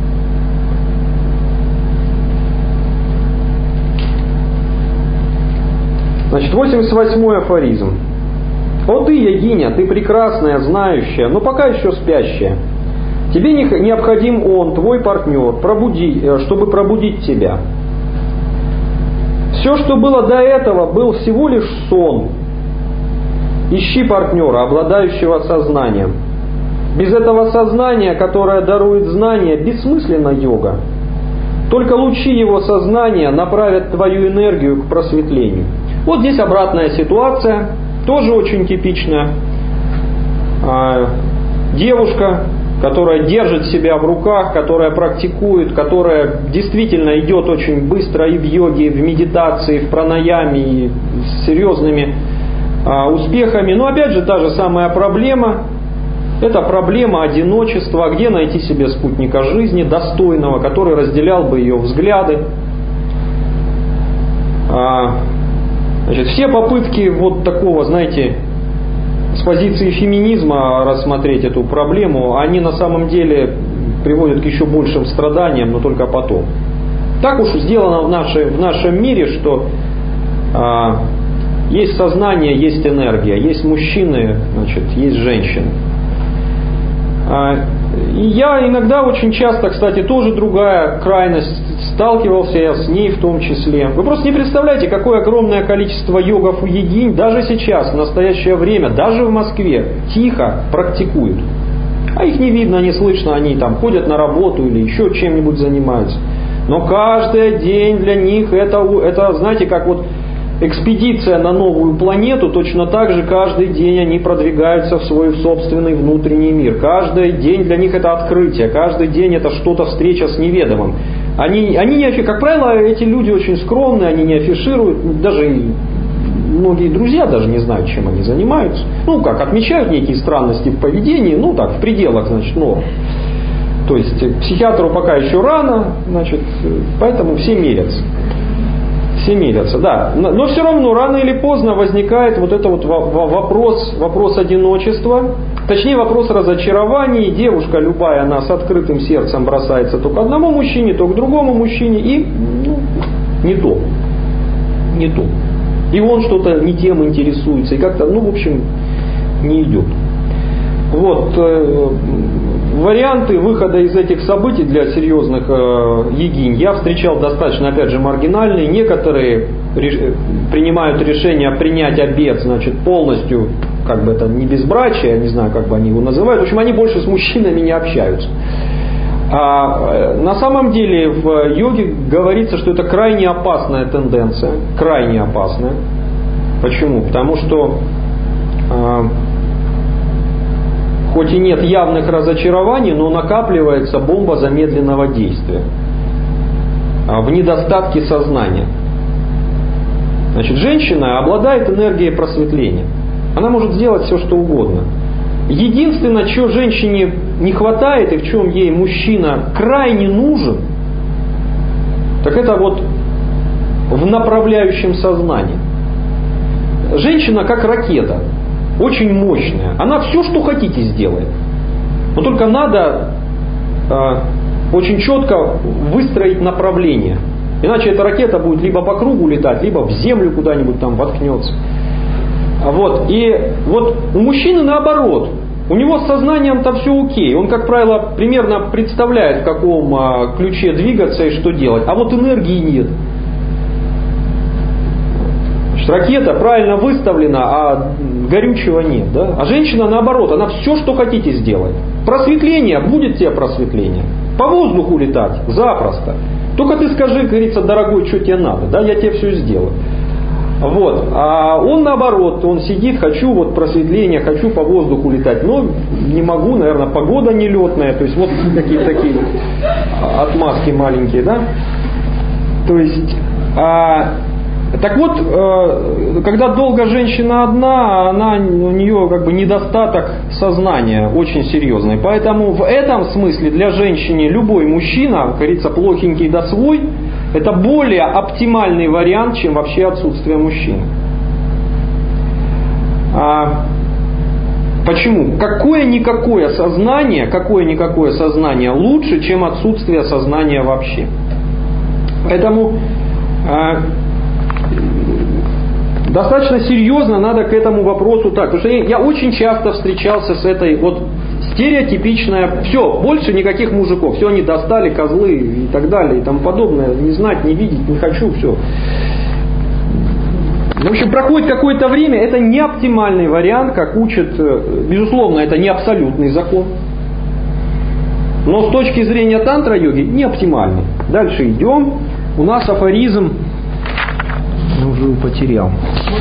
Значит, 88-й афоризм. «О ты, йогиня, ты прекрасная, знающая, но пока еще спящая. Тебе необходим он, твой партнер, чтобы пробудить тебя. Все, что было до этого, был всего лишь сон. Ищи партнера, обладающего сознанием. Без этого сознания, которое дарует знания, бессмысленна йога. Только лучи его сознания направят твою энергию к просветлению». Вот здесь обратная ситуация, тоже очень типичная. Девушка, которая держит себя в руках, которая практикует, которая действительно идет очень быстро и в йоге, и в медитации, и в пранаяме, и с серьезными успехами. Но опять же та же самая проблема. Это проблема одиночества, где найти себе спутника жизни, достойного, который разделял бы ее взгляды. Значит, все попытки вот такого, знаете, с позиции феминизма рассмотреть эту проблему, они на самом деле приводят к еще большим страданиям, но только потом. Так уж сделано в нашем мире, что есть сознание, есть энергия, есть мужчины, значит, есть женщины. И я иногда, очень часто, кстати, тоже другая крайность, сталкивался я с ней в том числе. Вы просто не представляете, какое огромное количество йогов и йогинь даже сейчас, в настоящее время, даже в Москве, тихо практикуют. А их не видно, не слышно, они там ходят на работу или еще чем-нибудь занимаются. Но каждый день для них это, знаете, как вот экспедиция на новую планету, точно так же каждый день они продвигаются в свой собственный внутренний мир. Каждый день для них это открытие, каждый день это что-то, встреча с неведомым. Они не, как правило, эти люди очень скромные, они не афишируют, даже многие друзья даже не знают, чем они занимаются. Ну как, отмечают некие странности в поведении, ну так, в пределах, значит, норм. То есть психиатру пока еще рано, значит, поэтому все мерятся. Все мирятся, да. Но все равно рано или поздно возникает вот это вот вопрос одиночества, точнее вопрос разочарований. Девушка любая, она с открытым сердцем бросается то к одному мужчине, то к другому мужчине, и не то. И он что-то не тем интересуется, и как-то, в общем, не идет. Вот. Варианты выхода из этих событий для серьезных йогинь я встречал достаточно, опять же, маргинальные. Некоторые принимают решение принять обет, значит, полностью, как бы это не безбрачие, я не знаю, как бы они его называют. В общем, они больше с мужчинами не общаются. На самом деле в йоге говорится, что это крайне опасная тенденция. Крайне опасная. Почему? Потому что хоть и нет явных разочарований, но накапливается бомба замедленного действия в недостатке сознания. Значит, женщина обладает энергией просветления. Она может сделать все, что угодно. Единственное, чего женщине не хватает и в чем ей мужчина крайне нужен, так это вот в направляющем сознании. Женщина как ракета. Очень мощная. Она все, что хотите, сделает. Но только надо очень четко выстроить направление. Иначе эта ракета будет либо по кругу летать, либо в землю куда-нибудь там воткнется. Вот. И вот у мужчины наоборот. У него с сознанием-то все окей. Он, как правило, примерно представляет, в каком ключе двигаться и что делать. А вот энергии нет. Ракета правильно выставлена, а горючего нет. Да? А женщина наоборот, она все, что хотите, сделает. Просветление, будет тебе просветление. По воздуху летать, запросто. Только ты скажи, говорится, дорогой, что тебе надо, да, я тебе все сделаю. Вот. А он наоборот, он сидит, хочу вот просветление, хочу по воздуху летать, но не могу, наверное, погода нелетная, то есть вот какие-то такие отмазки маленькие, да. То есть... Так вот, когда долго женщина одна, у нее как бы недостаток сознания очень серьезный. Поэтому в этом смысле для женщины любой мужчина, как говорится, плохенький да свой, это более оптимальный вариант, чем вообще отсутствие мужчины. Почему? Какое-никакое сознание лучше, чем отсутствие сознания вообще. Поэтому достаточно серьезно надо к этому вопросу так. Потому что я очень часто встречался с этой вот стереотипичная, все, больше никаких мужиков, все они достали, козлы и так далее и тому подобное, не знать, не видеть, не хочу, все. В общем, проходит какое-то время, это не оптимальный вариант, как учат, безусловно, это не абсолютный закон, но с точки зрения тантра-йоги не оптимальный. Дальше идем, у нас афоризм, уже потерял.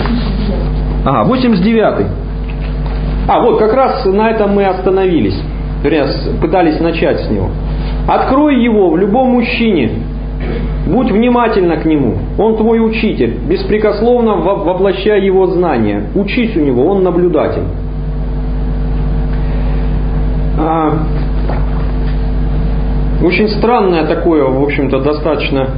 89-й. Вот как раз на этом мы остановились, пытались начать с него. Открой его в любом мужчине, будь внимательна к нему, он твой учитель, беспрекословно воплощай его знания, учись у него, он наблюдатель. Очень странное такое, в общем-то, достаточно,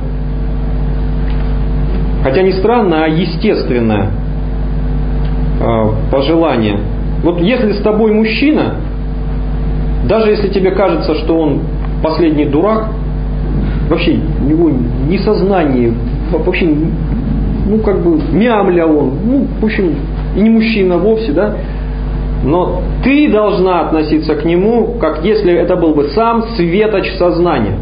хотя не странное, а естественное пожелание. Вот если с тобой мужчина, даже если тебе кажется, что он последний дурак, вообще у него ни сознание, вообще, мямля он, в общем, и не мужчина вовсе, да, но ты должна относиться к нему, как если это был бы сам светоч сознания.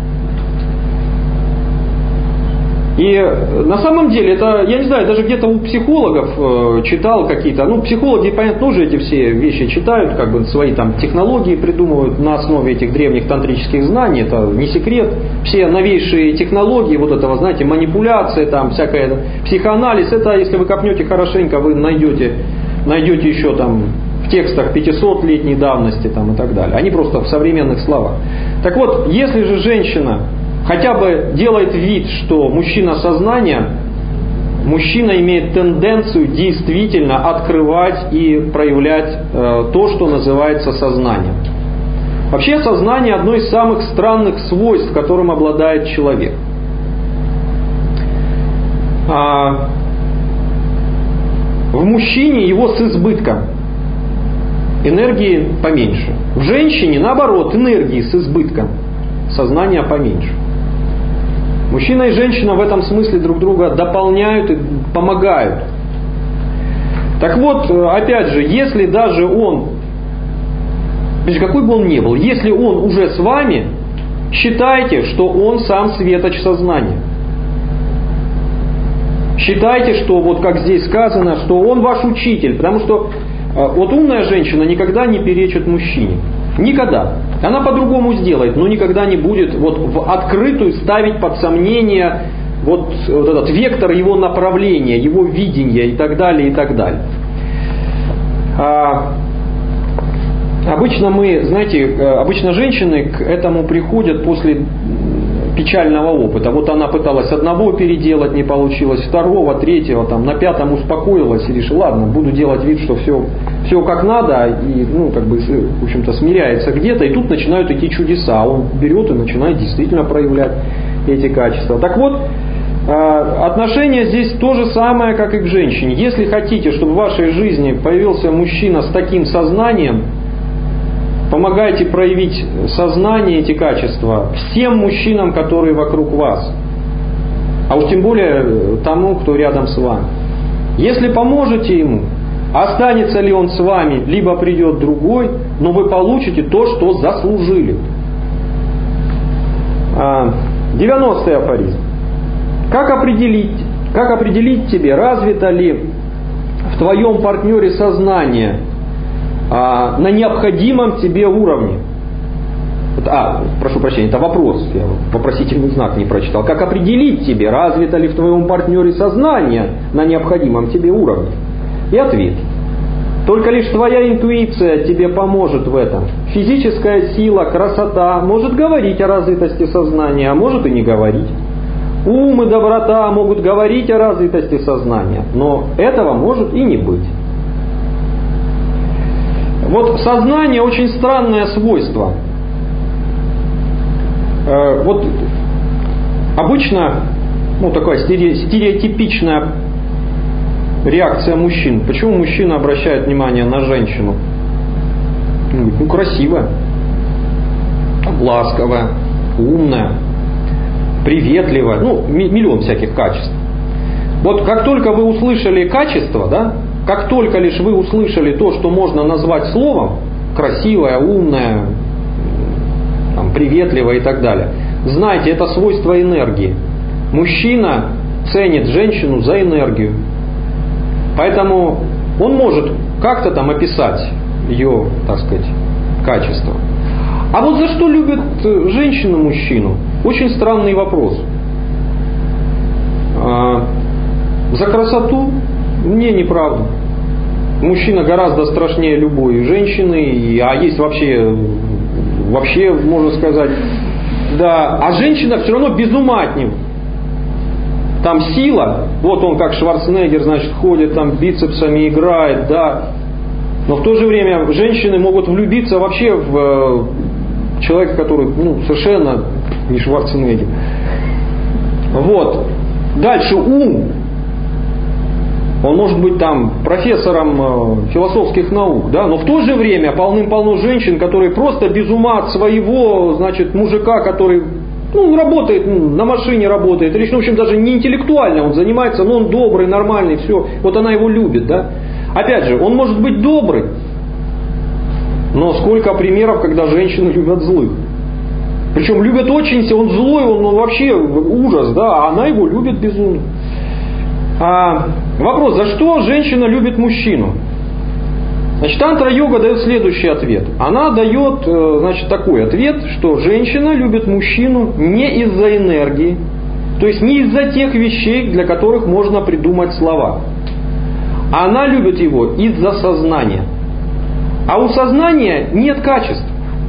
И на самом деле, это, я не знаю, даже где-то у психологов читал какие-то, психологи, понятно, тоже эти все вещи читают, свои там технологии придумывают на основе этих древних тантрических знаний, это не секрет. Все новейшие технологии, вот этого, знаете, манипуляция, там всякая психоанализ, это, если вы копнете хорошенько, вы найдете еще там в текстах 500-летней давности там, и так далее. Они просто в современных словах. Так вот, если же женщина хотя бы делает вид, что мужчина сознания, мужчина имеет тенденцию действительно открывать и проявлять то, что называется сознанием. Вообще сознание одно из самых странных свойств, которым обладает человек. В мужчине его с избытком, энергии поменьше. В женщине, наоборот, энергии с избытком, сознания поменьше. Мужчина и женщина в этом смысле друг друга дополняют и помогают. Так вот, опять же, если даже он, какой бы он ни был, если он уже с вами, считайте, что он сам светоч сознания. Считайте, что, вот как здесь сказано, что он ваш учитель, потому что вот умная женщина никогда не перечит мужчине. Никогда. Она по-другому сделает, но никогда не будет вот в открытую ставить под сомнение вот этот вектор его направления, его видения и так далее, и так далее. Обычно обычно женщины к этому приходят после печального опыта. Вот она пыталась одного переделать, не получилось, второго, третьего, там, на пятом успокоилась и решила, ладно, буду делать вид, что все как надо, и, в общем-то, смиряется где-то, и тут начинают идти чудеса. Он берет и начинает действительно проявлять эти качества. Так вот, отношение здесь то же самое, как и к женщине. Если хотите, чтобы в вашей жизни появился мужчина с таким сознанием, помогайте проявить сознание, эти качества всем мужчинам, которые вокруг вас. А уж тем более тому, кто рядом с вами. Если поможете ему, останется ли он с вами, либо придет другой, но вы получите то, что заслужили. 90-й афоризм. Как определить тебе, развито ли в твоем партнере сознание на необходимом тебе уровне? Прошу прощения, это вопрос, я вопросительный знак не прочитал. Как определить тебе, развито ли в твоем партнере сознание на необходимом тебе уровне? И ответ. Только лишь твоя интуиция тебе поможет в этом. Физическая сила, красота может говорить о развитости сознания, а может и не говорить. Ум и доброта могут говорить о развитости сознания, но этого может и не быть. Вот сознание очень странное свойство. Вот обычно, такая стереотипичная реакция мужчин. Почему мужчина обращает внимание на женщину? Ну, красивая, ласковая, умная, приветливая, ну, миллион всяких качеств. Вот как только вы услышали качество, да, как только лишь вы услышали то, что можно назвать словом, красивая, умная, там, приветливая и так далее, знайте, это свойство энергии. Мужчина ценит женщину за энергию. Поэтому он может как-то там описать ее, так сказать, качество. А вот за что любит женщина мужчину? Очень странный вопрос. За красоту? Не, неправда. Мужчина гораздо страшнее любой женщины, а есть вообще, можно сказать, да. А женщина все равно без ума от него. Там сила, вот он как Шварценеггер, значит, ходит, там бицепсами играет, да. Но в то же время женщины могут влюбиться вообще в человека, который, совершенно не Шварценеггер. Вот. Дальше ум. Он может быть там профессором философских наук, да, но в то же время полным-полно женщин, которые просто без ума от своего, значит, мужика, который, работает, на машине работает, или, в общем, даже не интеллектуально он занимается, но он добрый, нормальный, все, вот она его любит, да. Опять же, он может быть добрый, но сколько примеров, когда женщины любят злых. Причем любят очень, он злой, он вообще ужас, да, а она его любит безумно. Вопрос, за что женщина любит мужчину? Значит, тантра-йога дает следующий ответ. Она дает, значит, такой ответ, что женщина любит мужчину не из-за энергии, то есть не из-за тех вещей, для которых можно придумать слова. Она любит его из-за сознания. А у сознания нет качеств.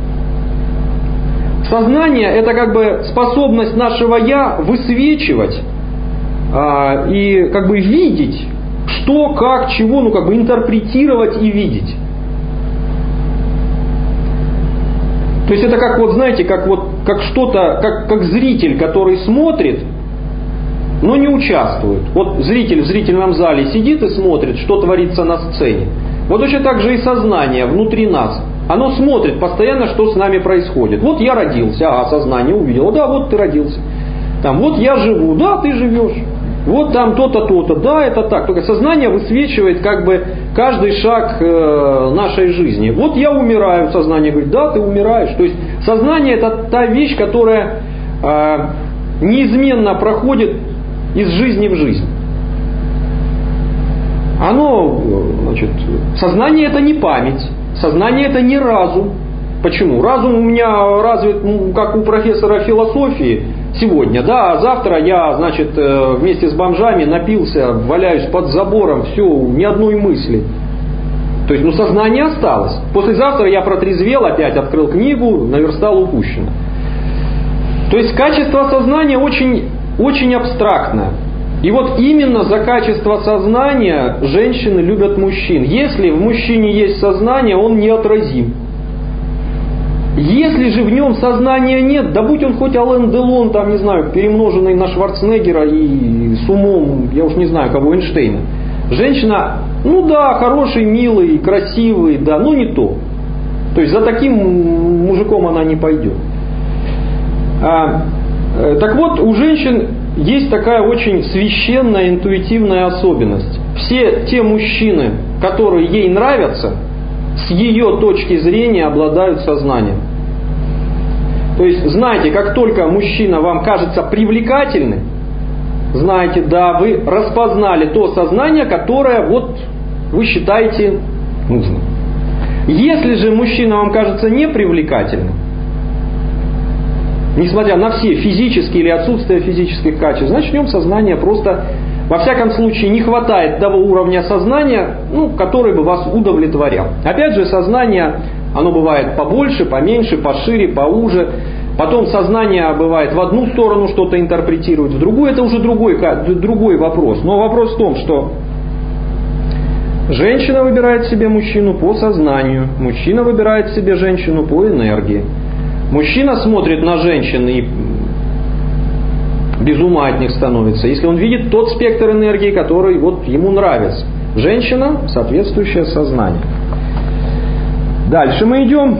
Сознание – это как бы способность нашего «я» высвечивать и как бы видеть, что, как, чего, интерпретировать и видеть. То есть это как знаете, как что-то, как зритель, который смотрит, но не участвует. Вот зритель в зрительном зале сидит и смотрит, что творится на сцене. Вот точно так же и сознание внутри нас. Оно смотрит постоянно, что с нами происходит. Вот я родился, сознание увидело, да, вот ты родился. Там, вот я живу, да, ты живешь. Вот там то-то, то-то, да, это так. Только сознание высвечивает как бы каждый шаг нашей жизни. Вот я умираю, сознание говорит, да, ты умираешь. То есть сознание это та вещь, которая неизменно проходит из жизни в жизнь. Сознание это не память, сознание это не разум. Почему? Разум у меня развит, как у профессора философии сегодня, да, а завтра я, вместе с бомжами напился, валяюсь под забором, все, ни одной мысли. То есть, сознание осталось. Послезавтра я протрезвел, опять открыл книгу, наверстал упущено. То есть, качество сознания очень, очень абстрактное. И вот именно за качество сознания женщины любят мужчин. Если в мужчине есть сознание, он неотразим. Если же в нем сознания нет, да будь он хоть Ален Делон, там, не знаю, перемноженный на Шварценеггера и с умом, я уж не знаю, кого, Эйнштейна. Женщина, хороший, милый, красивый, да, но не то. То есть за таким мужиком она не пойдет. Так вот, у женщин есть такая очень священная, интуитивная особенность. Все те мужчины, которые ей нравятся, с ее точки зрения обладают сознанием. То есть, знаете, как только мужчина вам кажется привлекательным, знаете, да, вы распознали то сознание, которое вы считаете нужным. Если же мужчина вам кажется непривлекательным, несмотря на все физические или отсутствие физических качеств, значит в нем сознание просто, во всяком случае, не хватает того уровня сознания, который бы вас удовлетворял. Опять же, сознание, оно бывает побольше, поменьше, пошире, поуже. Потом сознание бывает в одну сторону что-то интерпретирует, в другую, это уже другой вопрос. Но вопрос в том, что женщина выбирает себе мужчину по сознанию, мужчина выбирает себе женщину по энергии. Мужчина смотрит на женщин и без ума от них становится, если он видит тот спектр энергии, который ему нравится. Женщина – соответствующее сознание. Дальше мы идем.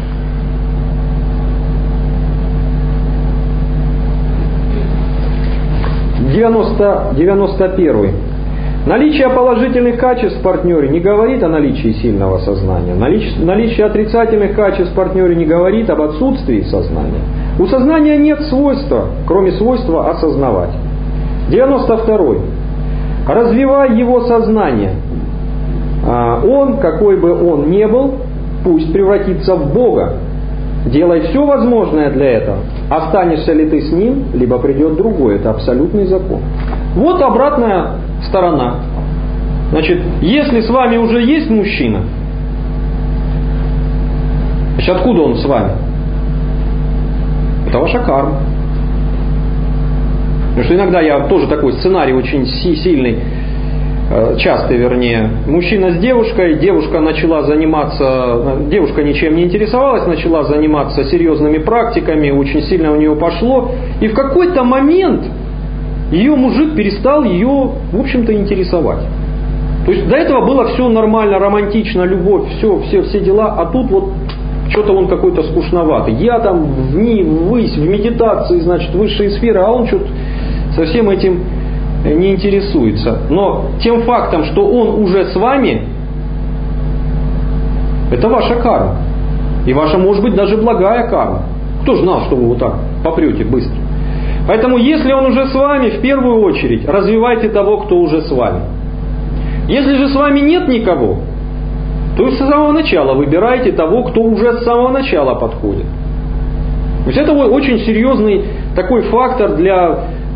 91. Наличие положительных качеств в партнере не говорит о наличии сильного сознания. Наличие отрицательных качеств в партнере не говорит об отсутствии сознания. У сознания нет свойства, кроме свойства осознавать. 92. Развивай его сознание. Он, какой бы он ни был, пусть превратится в Бога. Делай все возможное для этого. Останешься ли ты с ним, либо придет другой. Это абсолютный закон. Вот обратная сторона. Значит, если с вами уже есть мужчина, значит, откуда он с вами? Это ваша карма. Потому что иногда я тоже такой сценарий очень сильный, частый вернее. Мужчина с девушкой, девушка ничем не интересовалась, начала заниматься серьезными практиками, очень сильно у нее пошло. И в какой-то момент ее мужик перестал ее, в общем-то, интересовать. То есть до этого было все нормально, романтично, любовь, все дела, а тут вот что-то он какой-то скучноватый. Я там ввысь, в медитации, значит, высшие сферы, а он что-то совсем этим не интересуется. Но тем фактом, что он уже с вами, это ваша карма. И ваша, может быть, даже благая карма. Кто же знал, что вы вот так попрете быстро? Поэтому, если он уже с вами, в первую очередь, развивайте того, кто уже с вами. Если же с вами нет никого, то с самого начала выбирайте того, кто уже с самого начала подходит. То есть это очень серьезный такой фактор для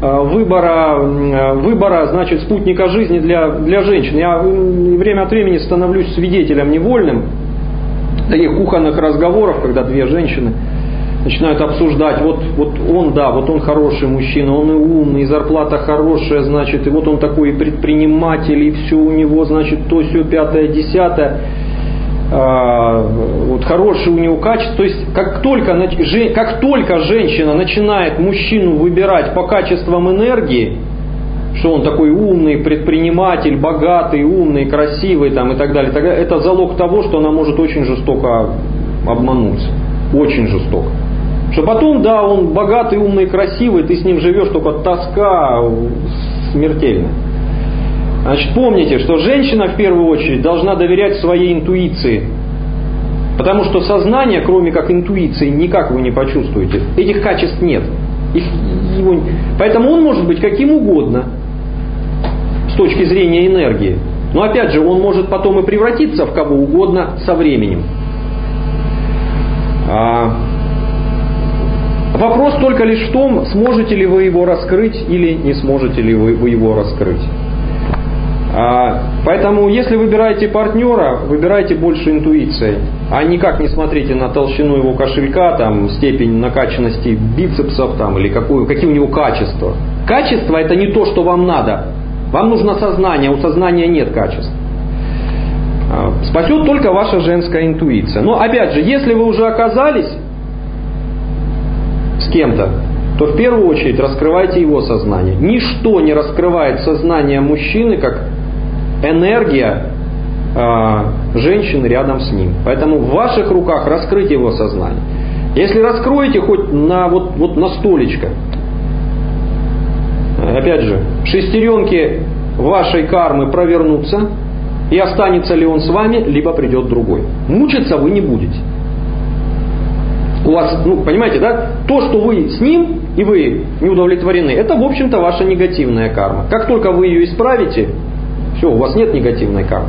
выбора, значит, спутника жизни для женщин. Я время от времени становлюсь свидетелем невольным таких кухонных разговоров, когда две женщины начинают обсуждать, вот он хороший мужчина, он и умный, и зарплата хорошая, значит, и вот он такой предприниматель, и все у него, значит, то, сё, пятое, десятое, вот хорошие у него качества. То есть, как только женщина начинает мужчину выбирать по качествам энергии, что он такой умный, предприниматель, богатый, умный, красивый там, и так далее, это залог того, что она может очень жестоко обмануться. Очень жестоко. Что потом, да, он богатый, умный, красивый, ты с ним живешь, только тоска смертельная. Значит, помните, что женщина в первую очередь должна доверять своей интуиции. Потому что сознание, кроме как интуиции, никак вы не почувствуете. Этих качеств нет. Поэтому он может быть каким угодно с точки зрения энергии. Но опять же, он может потом и превратиться в кого угодно со временем. Вопрос только лишь в том, сможете ли вы его раскрыть или не сможете ли вы его раскрыть. Поэтому, если выбираете партнера, выбирайте больше интуицией, а никак не смотрите на толщину его кошелька, там, степень накачанности бицепсов там, или какие у него качества. Качество — это не то, что вам надо. Вам нужно сознание, у сознания нет качеств. Спасет только ваша женская интуиция. Но опять же, если вы уже оказались с кем-то, то в первую очередь раскрывайте его сознание. Ничто не раскрывает сознание мужчины, как энергия женщины рядом с ним. Поэтому в ваших руках раскрыть его сознание. Если раскроете хоть на столечко, опять же, шестеренки вашей кармы провернутся, и останется ли он с вами, либо придет другой. Мучиться вы не будете. У вас, понимаете, да? То, что вы с ним, и вы не удовлетворены, это, в общем-то, ваша негативная карма. Как только вы ее исправите, все, у вас нет негативной кармы.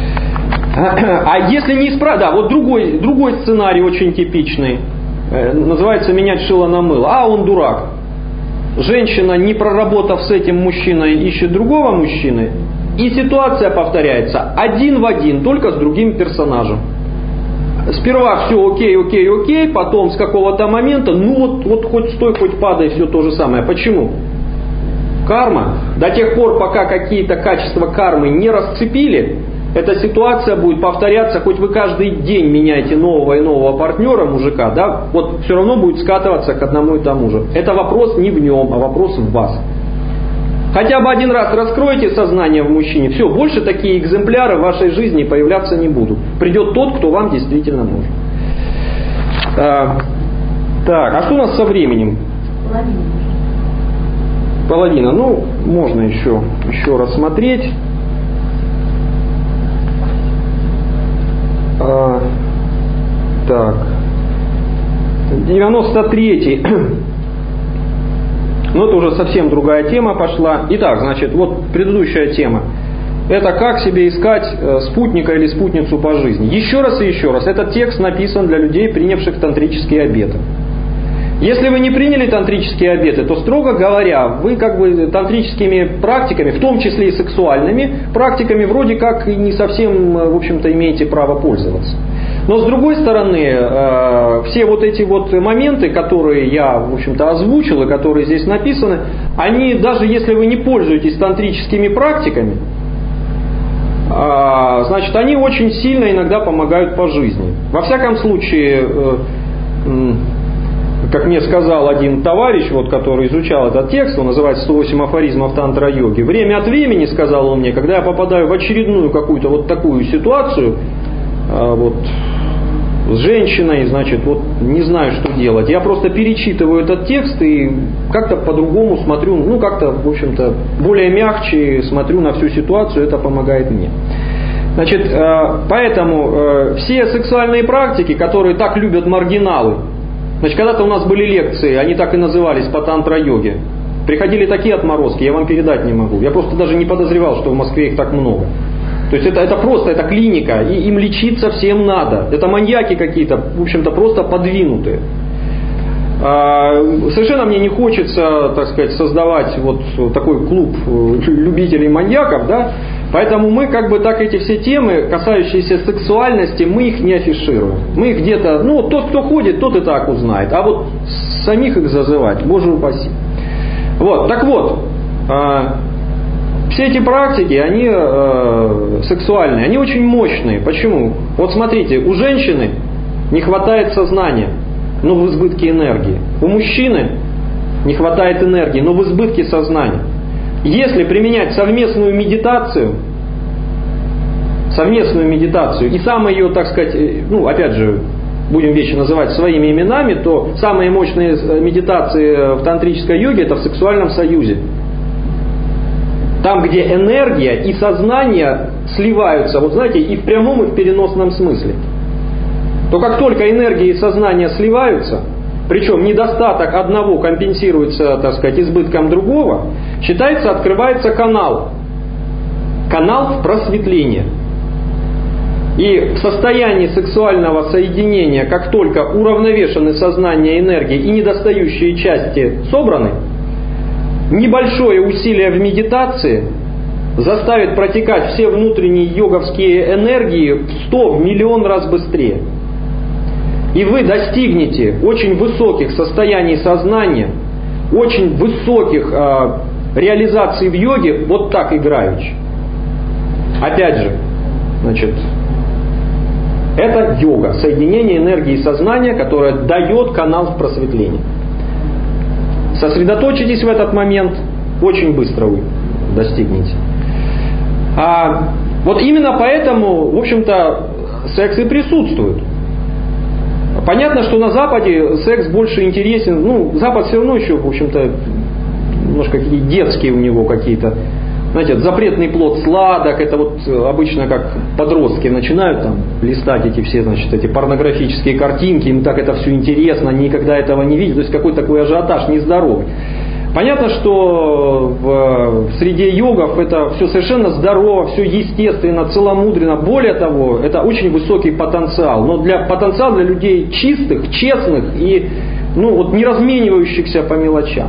А если не исправить, да, вот другой сценарий очень типичный, называется «менять шило на мыло». А он дурак. Женщина, не проработав с этим мужчиной, ищет другого мужчины, и ситуация повторяется один в один, только с другим персонажем. Сперва все окей, потом с какого-то момента, вот хоть стой, хоть падай, все то же самое. Почему? Карма. До тех пор, пока какие-то качества кармы не расцепили, эта ситуация будет повторяться, хоть вы каждый день меняете нового и нового партнера, мужика, да, вот все равно будет скатываться к одному и тому же. Это вопрос не в нем, а вопрос в вас. Хотя бы один раз раскройте сознание в мужчине, все, больше такие экземпляры в вашей жизни появляться не будут. Придет тот, кто вам действительно нужен. Так, а что у нас со временем? Половина. Ну, можно еще рассмотреть. Так. 93-й. Ну, это уже совсем другая тема пошла. Итак, значит, вот предыдущая тема. Это как себе искать спутника или спутницу по жизни. Еще раз и еще раз. Этот текст написан для людей, принявших тантрические обеты. Если вы не приняли тантрические обеты, то, строго говоря, вы как бы тантрическими практиками, в том числе и сексуальными практиками, вроде как и не совсем, в общем-то, имеете право пользоваться. Но, с другой стороны, все вот эти вот моменты, которые я, в общем-то, озвучил и которые здесь написаны, они, даже если вы не пользуетесь тантрическими практиками, значит, они очень сильно иногда помогают по жизни. Во всяком случае, как мне сказал один товарищ, вот, который изучал этот текст, он называется «108 афоризмов тантра-йоги», время от времени, сказал он мне, когда я попадаю в очередную какую-то вот такую ситуацию, вот, с женщиной, значит, вот не знаю, что делать, я просто перечитываю этот текст и как-то по-другому смотрю, ну, как-то, в общем-то, более мягче смотрю на всю ситуацию, это помогает мне. Значит, поэтому все сексуальные практики, которые так любят маргиналы, значит, когда-то у нас были лекции, они так и назывались по тантра-йоге. Приходили такие отморозки, я вам передать не могу. Я просто даже не подозревал, что в Москве их так много. То есть это просто, это клиника, и им лечиться всем надо. Это маньяки какие-то, в общем-то, просто подвинутые. Совершенно мне не хочется, так сказать, создавать вот такой клуб любителей маньяков, да? Поэтому мы как бы так эти все темы, касающиеся сексуальности, мы их не афишируем. Мы их где-то, ну, тот, кто ходит, тот и так узнает. А вот самих их зазывать, Боже упаси. Вот, так вот, все эти практики, они сексуальные, они очень мощные. Почему? Вот смотрите, у женщины не хватает сознания, но в избытке энергии. У мужчины не хватает энергии, но в избытке сознания. Если применять совместную медитацию, и самые ее, так сказать, ну, опять же, будем вещи называть своими именами, то самые мощные медитации в тантрической йоге — это в сексуальном союзе. Там, где энергия и сознание сливаются, вот знаете, и в прямом, и в переносном смысле. То как только энергия и сознание сливаются, причем недостаток одного компенсируется, так сказать, избытком другого, считается, открывается канал в просветление. И в состоянии сексуального соединения, как только уравновешены сознание, энергия и недостающие части собраны, небольшое усилие в медитации заставит протекать все внутренние йоговские энергии в 100, в миллион раз быстрее. И вы достигнете очень высоких состояний сознания, очень высоких реализаций в йоге, вот так играючи. Опять же, значит, это йога, соединение энергии и сознания, которое дает канал в просветление. Сосредоточитесь в этот момент, очень быстро вы достигнете. Вот именно поэтому, в общем-то, секс и присутствует. Понятно, что на Западе секс больше интересен, ну, Запад все равно еще, в общем-то, немножко какие детские у него какие-то, знаете, запретный плод сладок, это вот обычно как подростки начинают там листать эти все, значит, эти порнографические картинки, им так это все интересно, они никогда этого не видят, то есть какой-то такой ажиотаж нездоровый. Понятно, что в среде йогов это все совершенно здорово, все естественно, целомудренно. Более того, это очень высокий потенциал. Но потенциал для людей чистых, честных и ну, вот, не разменивающихся по мелочам.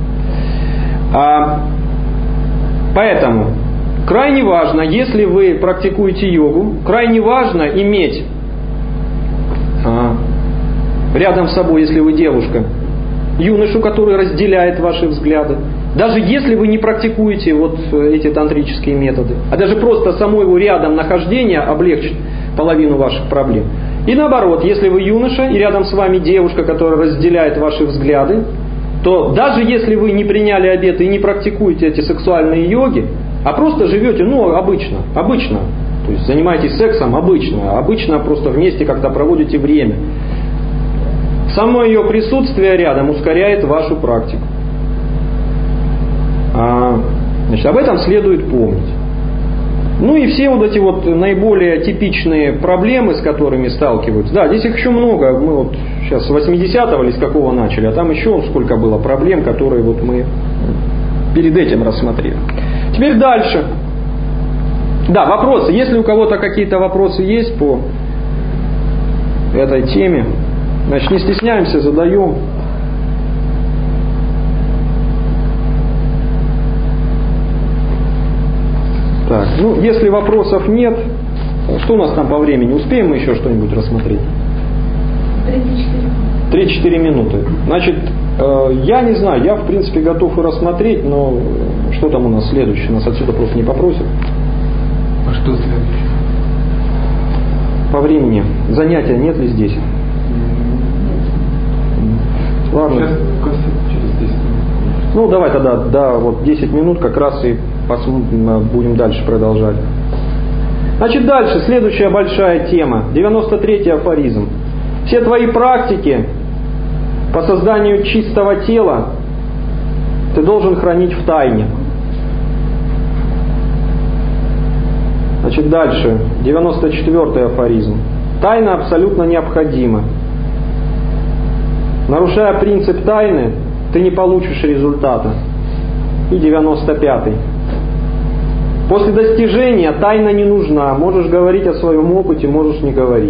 Поэтому крайне важно, если вы практикуете йогу, крайне важно иметь рядом с собой, если вы девушка, юношу, который разделяет ваши взгляды. Даже если вы не практикуете вот эти тантрические методы, а даже просто само его рядом нахождение облегчит половину ваших проблем. И наоборот, если вы юноша и рядом с вами девушка, которая разделяет ваши взгляды, что даже если вы не приняли обет и не практикуете эти сексуальные йоги, а просто живете, обычно, то есть занимаетесь сексом обычно просто вместе как-то проводите время, само ее присутствие рядом ускоряет вашу практику. Значит, об этом следует помнить. И все вот эти вот наиболее типичные проблемы, с которыми сталкиваются. Да, здесь их еще много. Мы вот сейчас с 80-го или с какого начали, а там еще сколько было проблем, которые вот мы перед этим рассмотрели. Теперь дальше. Да, вопросы. Если у кого-то какие-то вопросы есть по этой теме, значит, не стесняемся, задаем. Так, если вопросов нет, что у нас там по времени? Успеем мы еще что-нибудь рассмотреть? 3-4 минуты. Значит, я не знаю, я в принципе готов и рассмотреть, но что там у нас следующее? Нас отсюда просто не попросят. А что следующее? По времени. Занятия нет ли здесь? Ладно. Сейчас, через 10 минут. Давай тогда, вот 10 минут как раз и будем дальше продолжать. Значит, дальше, следующая большая тема, 93-й афоризм. Все твои практики по созданию чистого тела ты должен хранить в тайне. Значит, дальше, 94-й афоризм. Тайна абсолютно необходима. Нарушая принцип тайны, ты не получишь результата. И 95-й. После достижения тайна не нужна. Можешь говорить о своем опыте, можешь не говорить.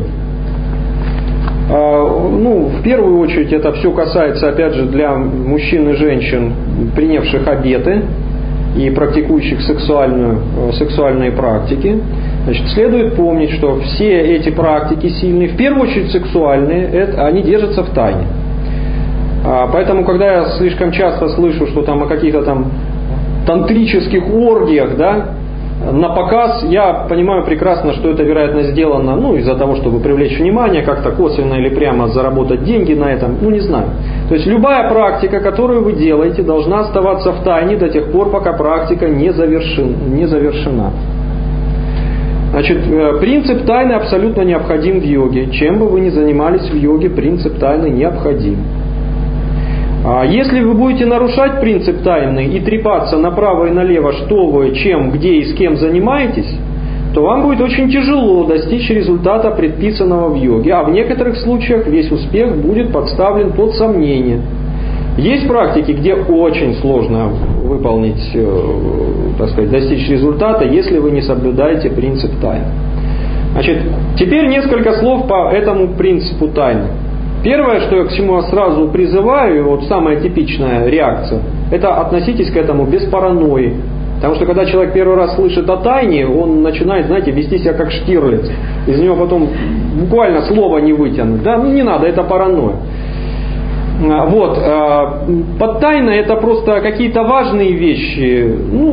В первую очередь это все касается, опять же, для мужчин и женщин, принявших обеты и практикующих сексуальные практики. Значит, следует помнить, что все эти практики сильные, в первую очередь сексуальные, они держатся в тайне. Поэтому, когда я слишком часто слышу, что там о каких-то там тантрических оргиях, да, на показ, я понимаю прекрасно, что это, вероятно, сделано, из-за того, чтобы привлечь внимание, как-то косвенно или прямо заработать деньги на этом, не знаю. То есть любая практика, которую вы делаете, должна оставаться в тайне до тех пор, пока практика не завершена. Значит, принцип тайны абсолютно необходим в йоге. Чем бы вы ни занимались в йоге, принцип тайны необходим. Если вы будете нарушать принцип тайны и трепаться направо и налево, что вы, чем, где и с кем занимаетесь, то вам будет очень тяжело достичь результата, предписанного в йоге, а в некоторых случаях весь успех будет подставлен под сомнение. Есть практики, где очень сложно выполнить, достичь результата, если вы не соблюдаете принцип тайны. Значит, теперь несколько слов по этому принципу тайны. Первое, что я к чему сразу призываю, вот самая типичная реакция, это относитесь к этому без паранойи. Потому что когда человек первый раз слышит о тайне, он начинает, вести себя как Штирлиц. Из него потом буквально слова не вытянуть. Да? Не надо, это паранойя. Вот. Под тайной это просто какие-то важные вещи.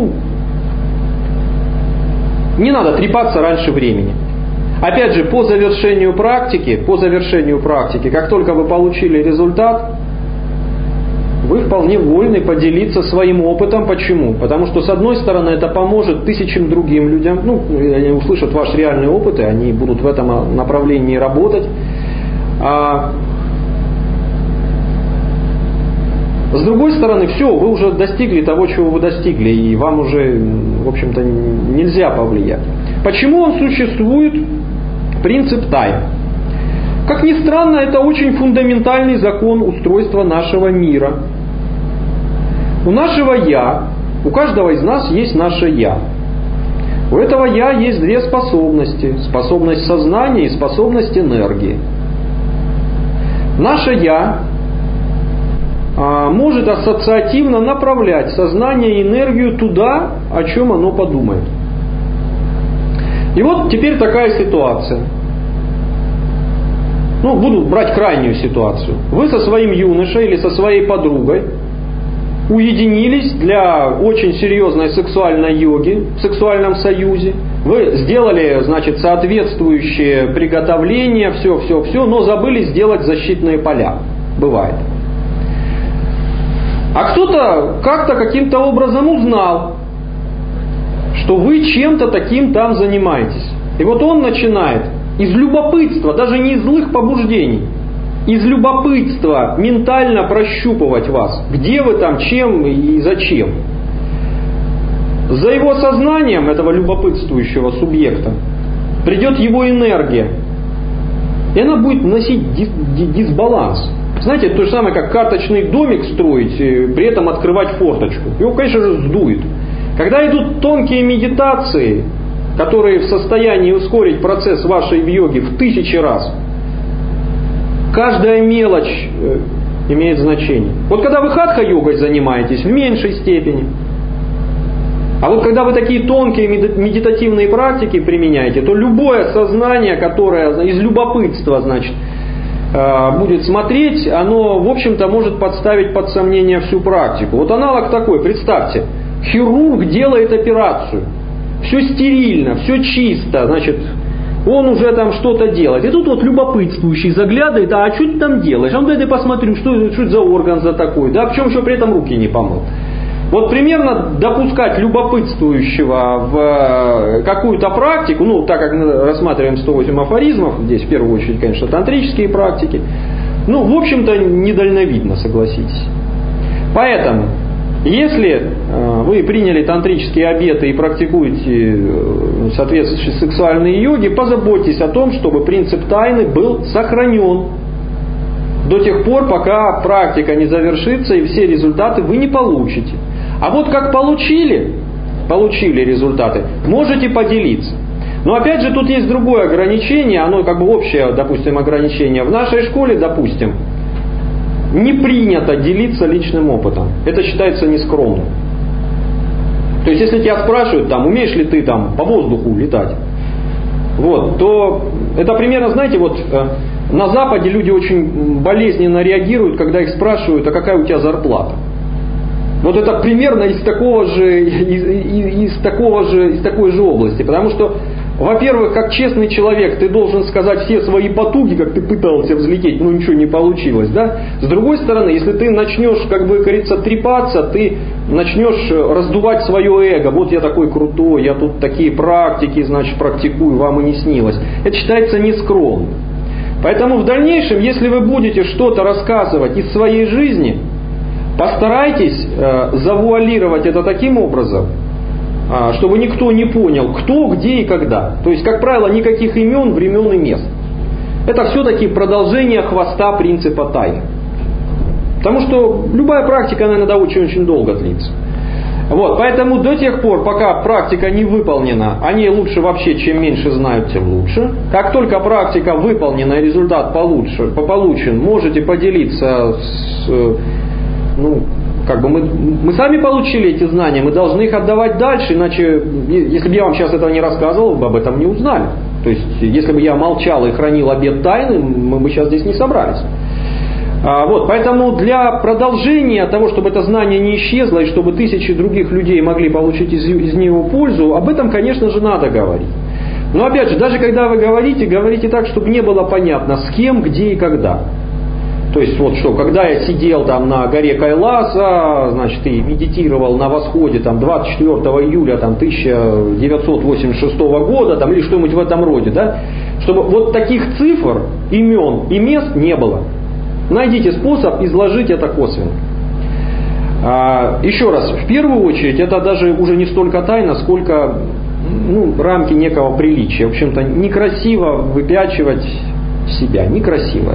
Не надо трепаться раньше времени. Опять же, по завершению практики, как только вы получили результат, вы вполне вольны поделиться своим опытом. Почему? Потому что, с одной стороны, это поможет тысячам другим людям. Они услышат ваш реальный опыт, и они будут в этом направлении работать. С другой стороны, все, вы уже достигли того, чего вы достигли, и вам уже, в общем-то, нельзя повлиять. Почему он существует? Принцип тайны. Как ни странно, это очень фундаментальный закон устройства нашего мира. У нашего «я», у каждого из нас есть наше «я». У этого «я» есть две способности. Способность сознания и способность энергии. Наше «я» может ассоциативно направлять сознание и энергию туда, о чем оно подумает. И вот теперь такая ситуация. Буду брать крайнюю ситуацию. Вы со своим юношей или со своей подругой уединились для очень серьезной сексуальной йоги в сексуальном союзе. Вы сделали, соответствующее приготовление, все, но забыли сделать защитные поля. Бывает. А кто-то как-то каким-то образом узнал, что вы чем-то таким там занимаетесь. И вот он начинает из любопытства, даже не из злых побуждений, из любопытства ментально прощупывать вас. Где вы там, чем и зачем. За его сознанием, этого любопытствующего субъекта, придет его энергия. И она будет вносить дисбаланс. Знаете, это то же самое, как карточный домик строить, при этом открывать форточку. Его, конечно же, сдует. Когда идут тонкие медитации, которые в состоянии ускорить процесс вашей йоги в 1000 раз, каждая мелочь имеет значение. Вот когда вы хатха-йогой занимаетесь, в меньшей степени. А вот когда вы такие тонкие медитативные практики применяете, то любое сознание, которое из любопытства, значит, будет смотреть, оно, в общем-то, может подставить под сомнение всю практику. Вот аналог такой, представьте, хирург делает операцию, все стерильно, все чисто, значит, он уже там что-то делает. И тут вот любопытствующий заглядывает, а что ты там делаешь? А ну дай я посмотрю, что это за орган за такой, да, причем еще при этом руки не помыл. Вот примерно допускать любопытствующего в какую-то практику, ну, так как мы рассматриваем 108 афоризмов, здесь в первую очередь, конечно, тантрические практики, ну, в общем-то, недальновидно, согласитесь. Поэтому, если вы приняли тантрические обеты и практикуете соответствующие сексуальные йоги, позаботьтесь о том, чтобы принцип тайны был сохранен до тех пор, пока практика не завершится и все результаты вы не получите. А вот как получили результаты, можете поделиться. Но опять же тут есть другое ограничение, оно как бы общее, допустим, ограничение. В нашей школе, допустим, не принято делиться личным опытом. Это считается нескромным. То есть если тебя спрашивают, там, умеешь ли ты там по воздуху летать, вот, то это примерно, знаете, вот на Западе люди очень болезненно реагируют, когда их спрашивают, а какая у тебя зарплата. Вот это примерно из такой же области. Потому что, во-первых, как честный человек, ты должен сказать все свои потуги, как ты пытался взлететь, но ничего не получилось. Да? С другой стороны, если ты начнешь, как бы говорится, трепаться, ты начнешь раздувать свое эго. Вот я такой крутой, я тут такие практики, значит, практикую, вам и не снилось. Это считается нескромным. Поэтому в дальнейшем, если вы будете что-то рассказывать из своей жизни, постарайтесь завуалировать это таким образом, чтобы никто не понял, кто, где и когда. То есть, как правило, никаких имен, времен и мест. Это все-таки продолжение хвоста принципа тайны. Потому что любая практика, она иногда очень-очень долго длится. Вот, поэтому до тех пор, пока практика не выполнена, о ней лучше вообще, чем меньше знают, тем лучше. Как только практика выполнена и результат получен, можете поделиться с... как бы мы сами получили эти знания, мы должны их отдавать дальше, иначе, если бы я вам сейчас этого не рассказывал, вы бы об этом не узнали. То есть, если бы я молчал и хранил обет тайны, мы бы сейчас здесь не собрались. Вот, поэтому для продолжения того, чтобы это знание не исчезло, и чтобы тысячи других людей могли получить из него пользу, об этом, конечно же, надо говорить. Но опять же, даже когда вы говорите так, чтобы не было понятно, с кем, где и когда. То есть, вот что, когда я сидел там на горе Кайласа, значит, и медитировал на восходе там 24 июля там, 1986 года, там, или что-нибудь в этом роде, да, чтобы вот таких цифр, имен и мест не было. Найдите способ изложить это косвенно. Еще раз, в первую очередь, это даже уже не столько тайна, сколько рамки некого приличия. В общем-то, некрасиво выпячивать себя, некрасиво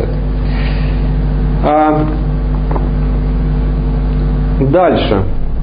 это. Дальше.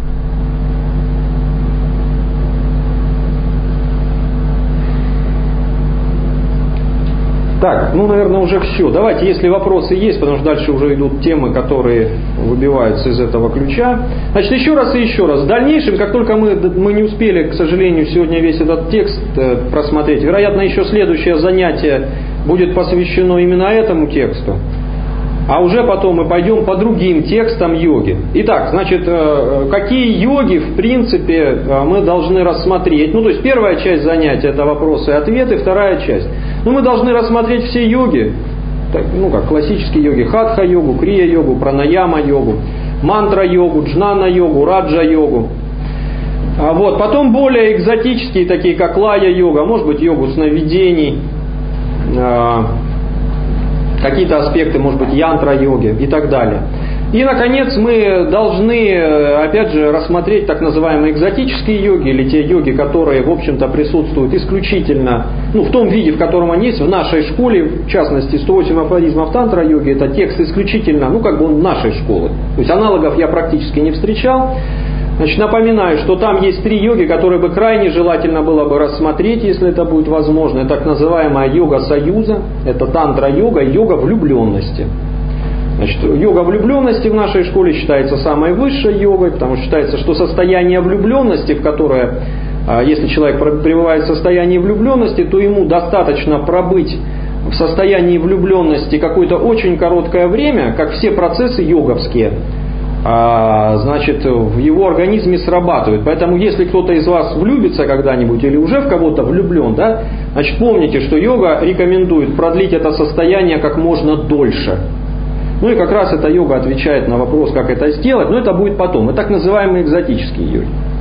Так, наверное, уже все. Давайте, если вопросы есть, потому что дальше уже идут темы, которые выбиваются из этого ключа. Значит, еще раз и еще раз. В дальнейшем, как только мы не успели, к сожалению, сегодня весь этот текст просмотреть, вероятно, еще следующее занятие будет посвящено именно этому тексту. А уже потом мы пойдем по другим текстам йоги. Итак, значит, какие йоги, в принципе, мы должны рассмотреть. То есть, первая часть занятия – это вопросы и ответы, вторая часть. Мы должны рассмотреть все йоги, как классические йоги, хатха-йогу, крия-йогу, пранаяма-йогу, мантра-йогу, джнана-йогу, раджа-йогу. Вот. Потом более экзотические, такие как лая-йога, может быть йогу сновидений, какие-то аспекты, может быть, янтра-йоги и так далее. И, наконец, мы должны, опять же, рассмотреть так называемые экзотические йоги, или те йоги, которые, в общем-то, присутствуют исключительно, в том виде, в котором они есть в нашей школе, в частности, 108 афоризмов тантра-йоги, это текст исключительно, он нашей школы. То есть аналогов я практически не встречал. Значит, напоминаю, что там есть 3 йоги, которые бы крайне желательно было бы рассмотреть, если это будет возможно. Это так называемая йога союза, это тантра-йога и йога влюбленности. Значит, йога влюбленности в нашей школе считается самой высшей йогой, потому что считается, что состояние влюбленности, в которое, если человек пребывает в состоянии влюбленности, то ему достаточно пробыть в состоянии влюбленности какое-то очень короткое время, как все процессы йоговские, в его организме срабатывают. Поэтому, если кто-то из вас влюбится когда-нибудь или уже в кого-то влюблен, значит, помните, что йога рекомендует продлить это состояние как можно дольше. И как раз эта йога отвечает на вопрос, как это сделать, но это будет потом. Это так называемые экзотические йоги.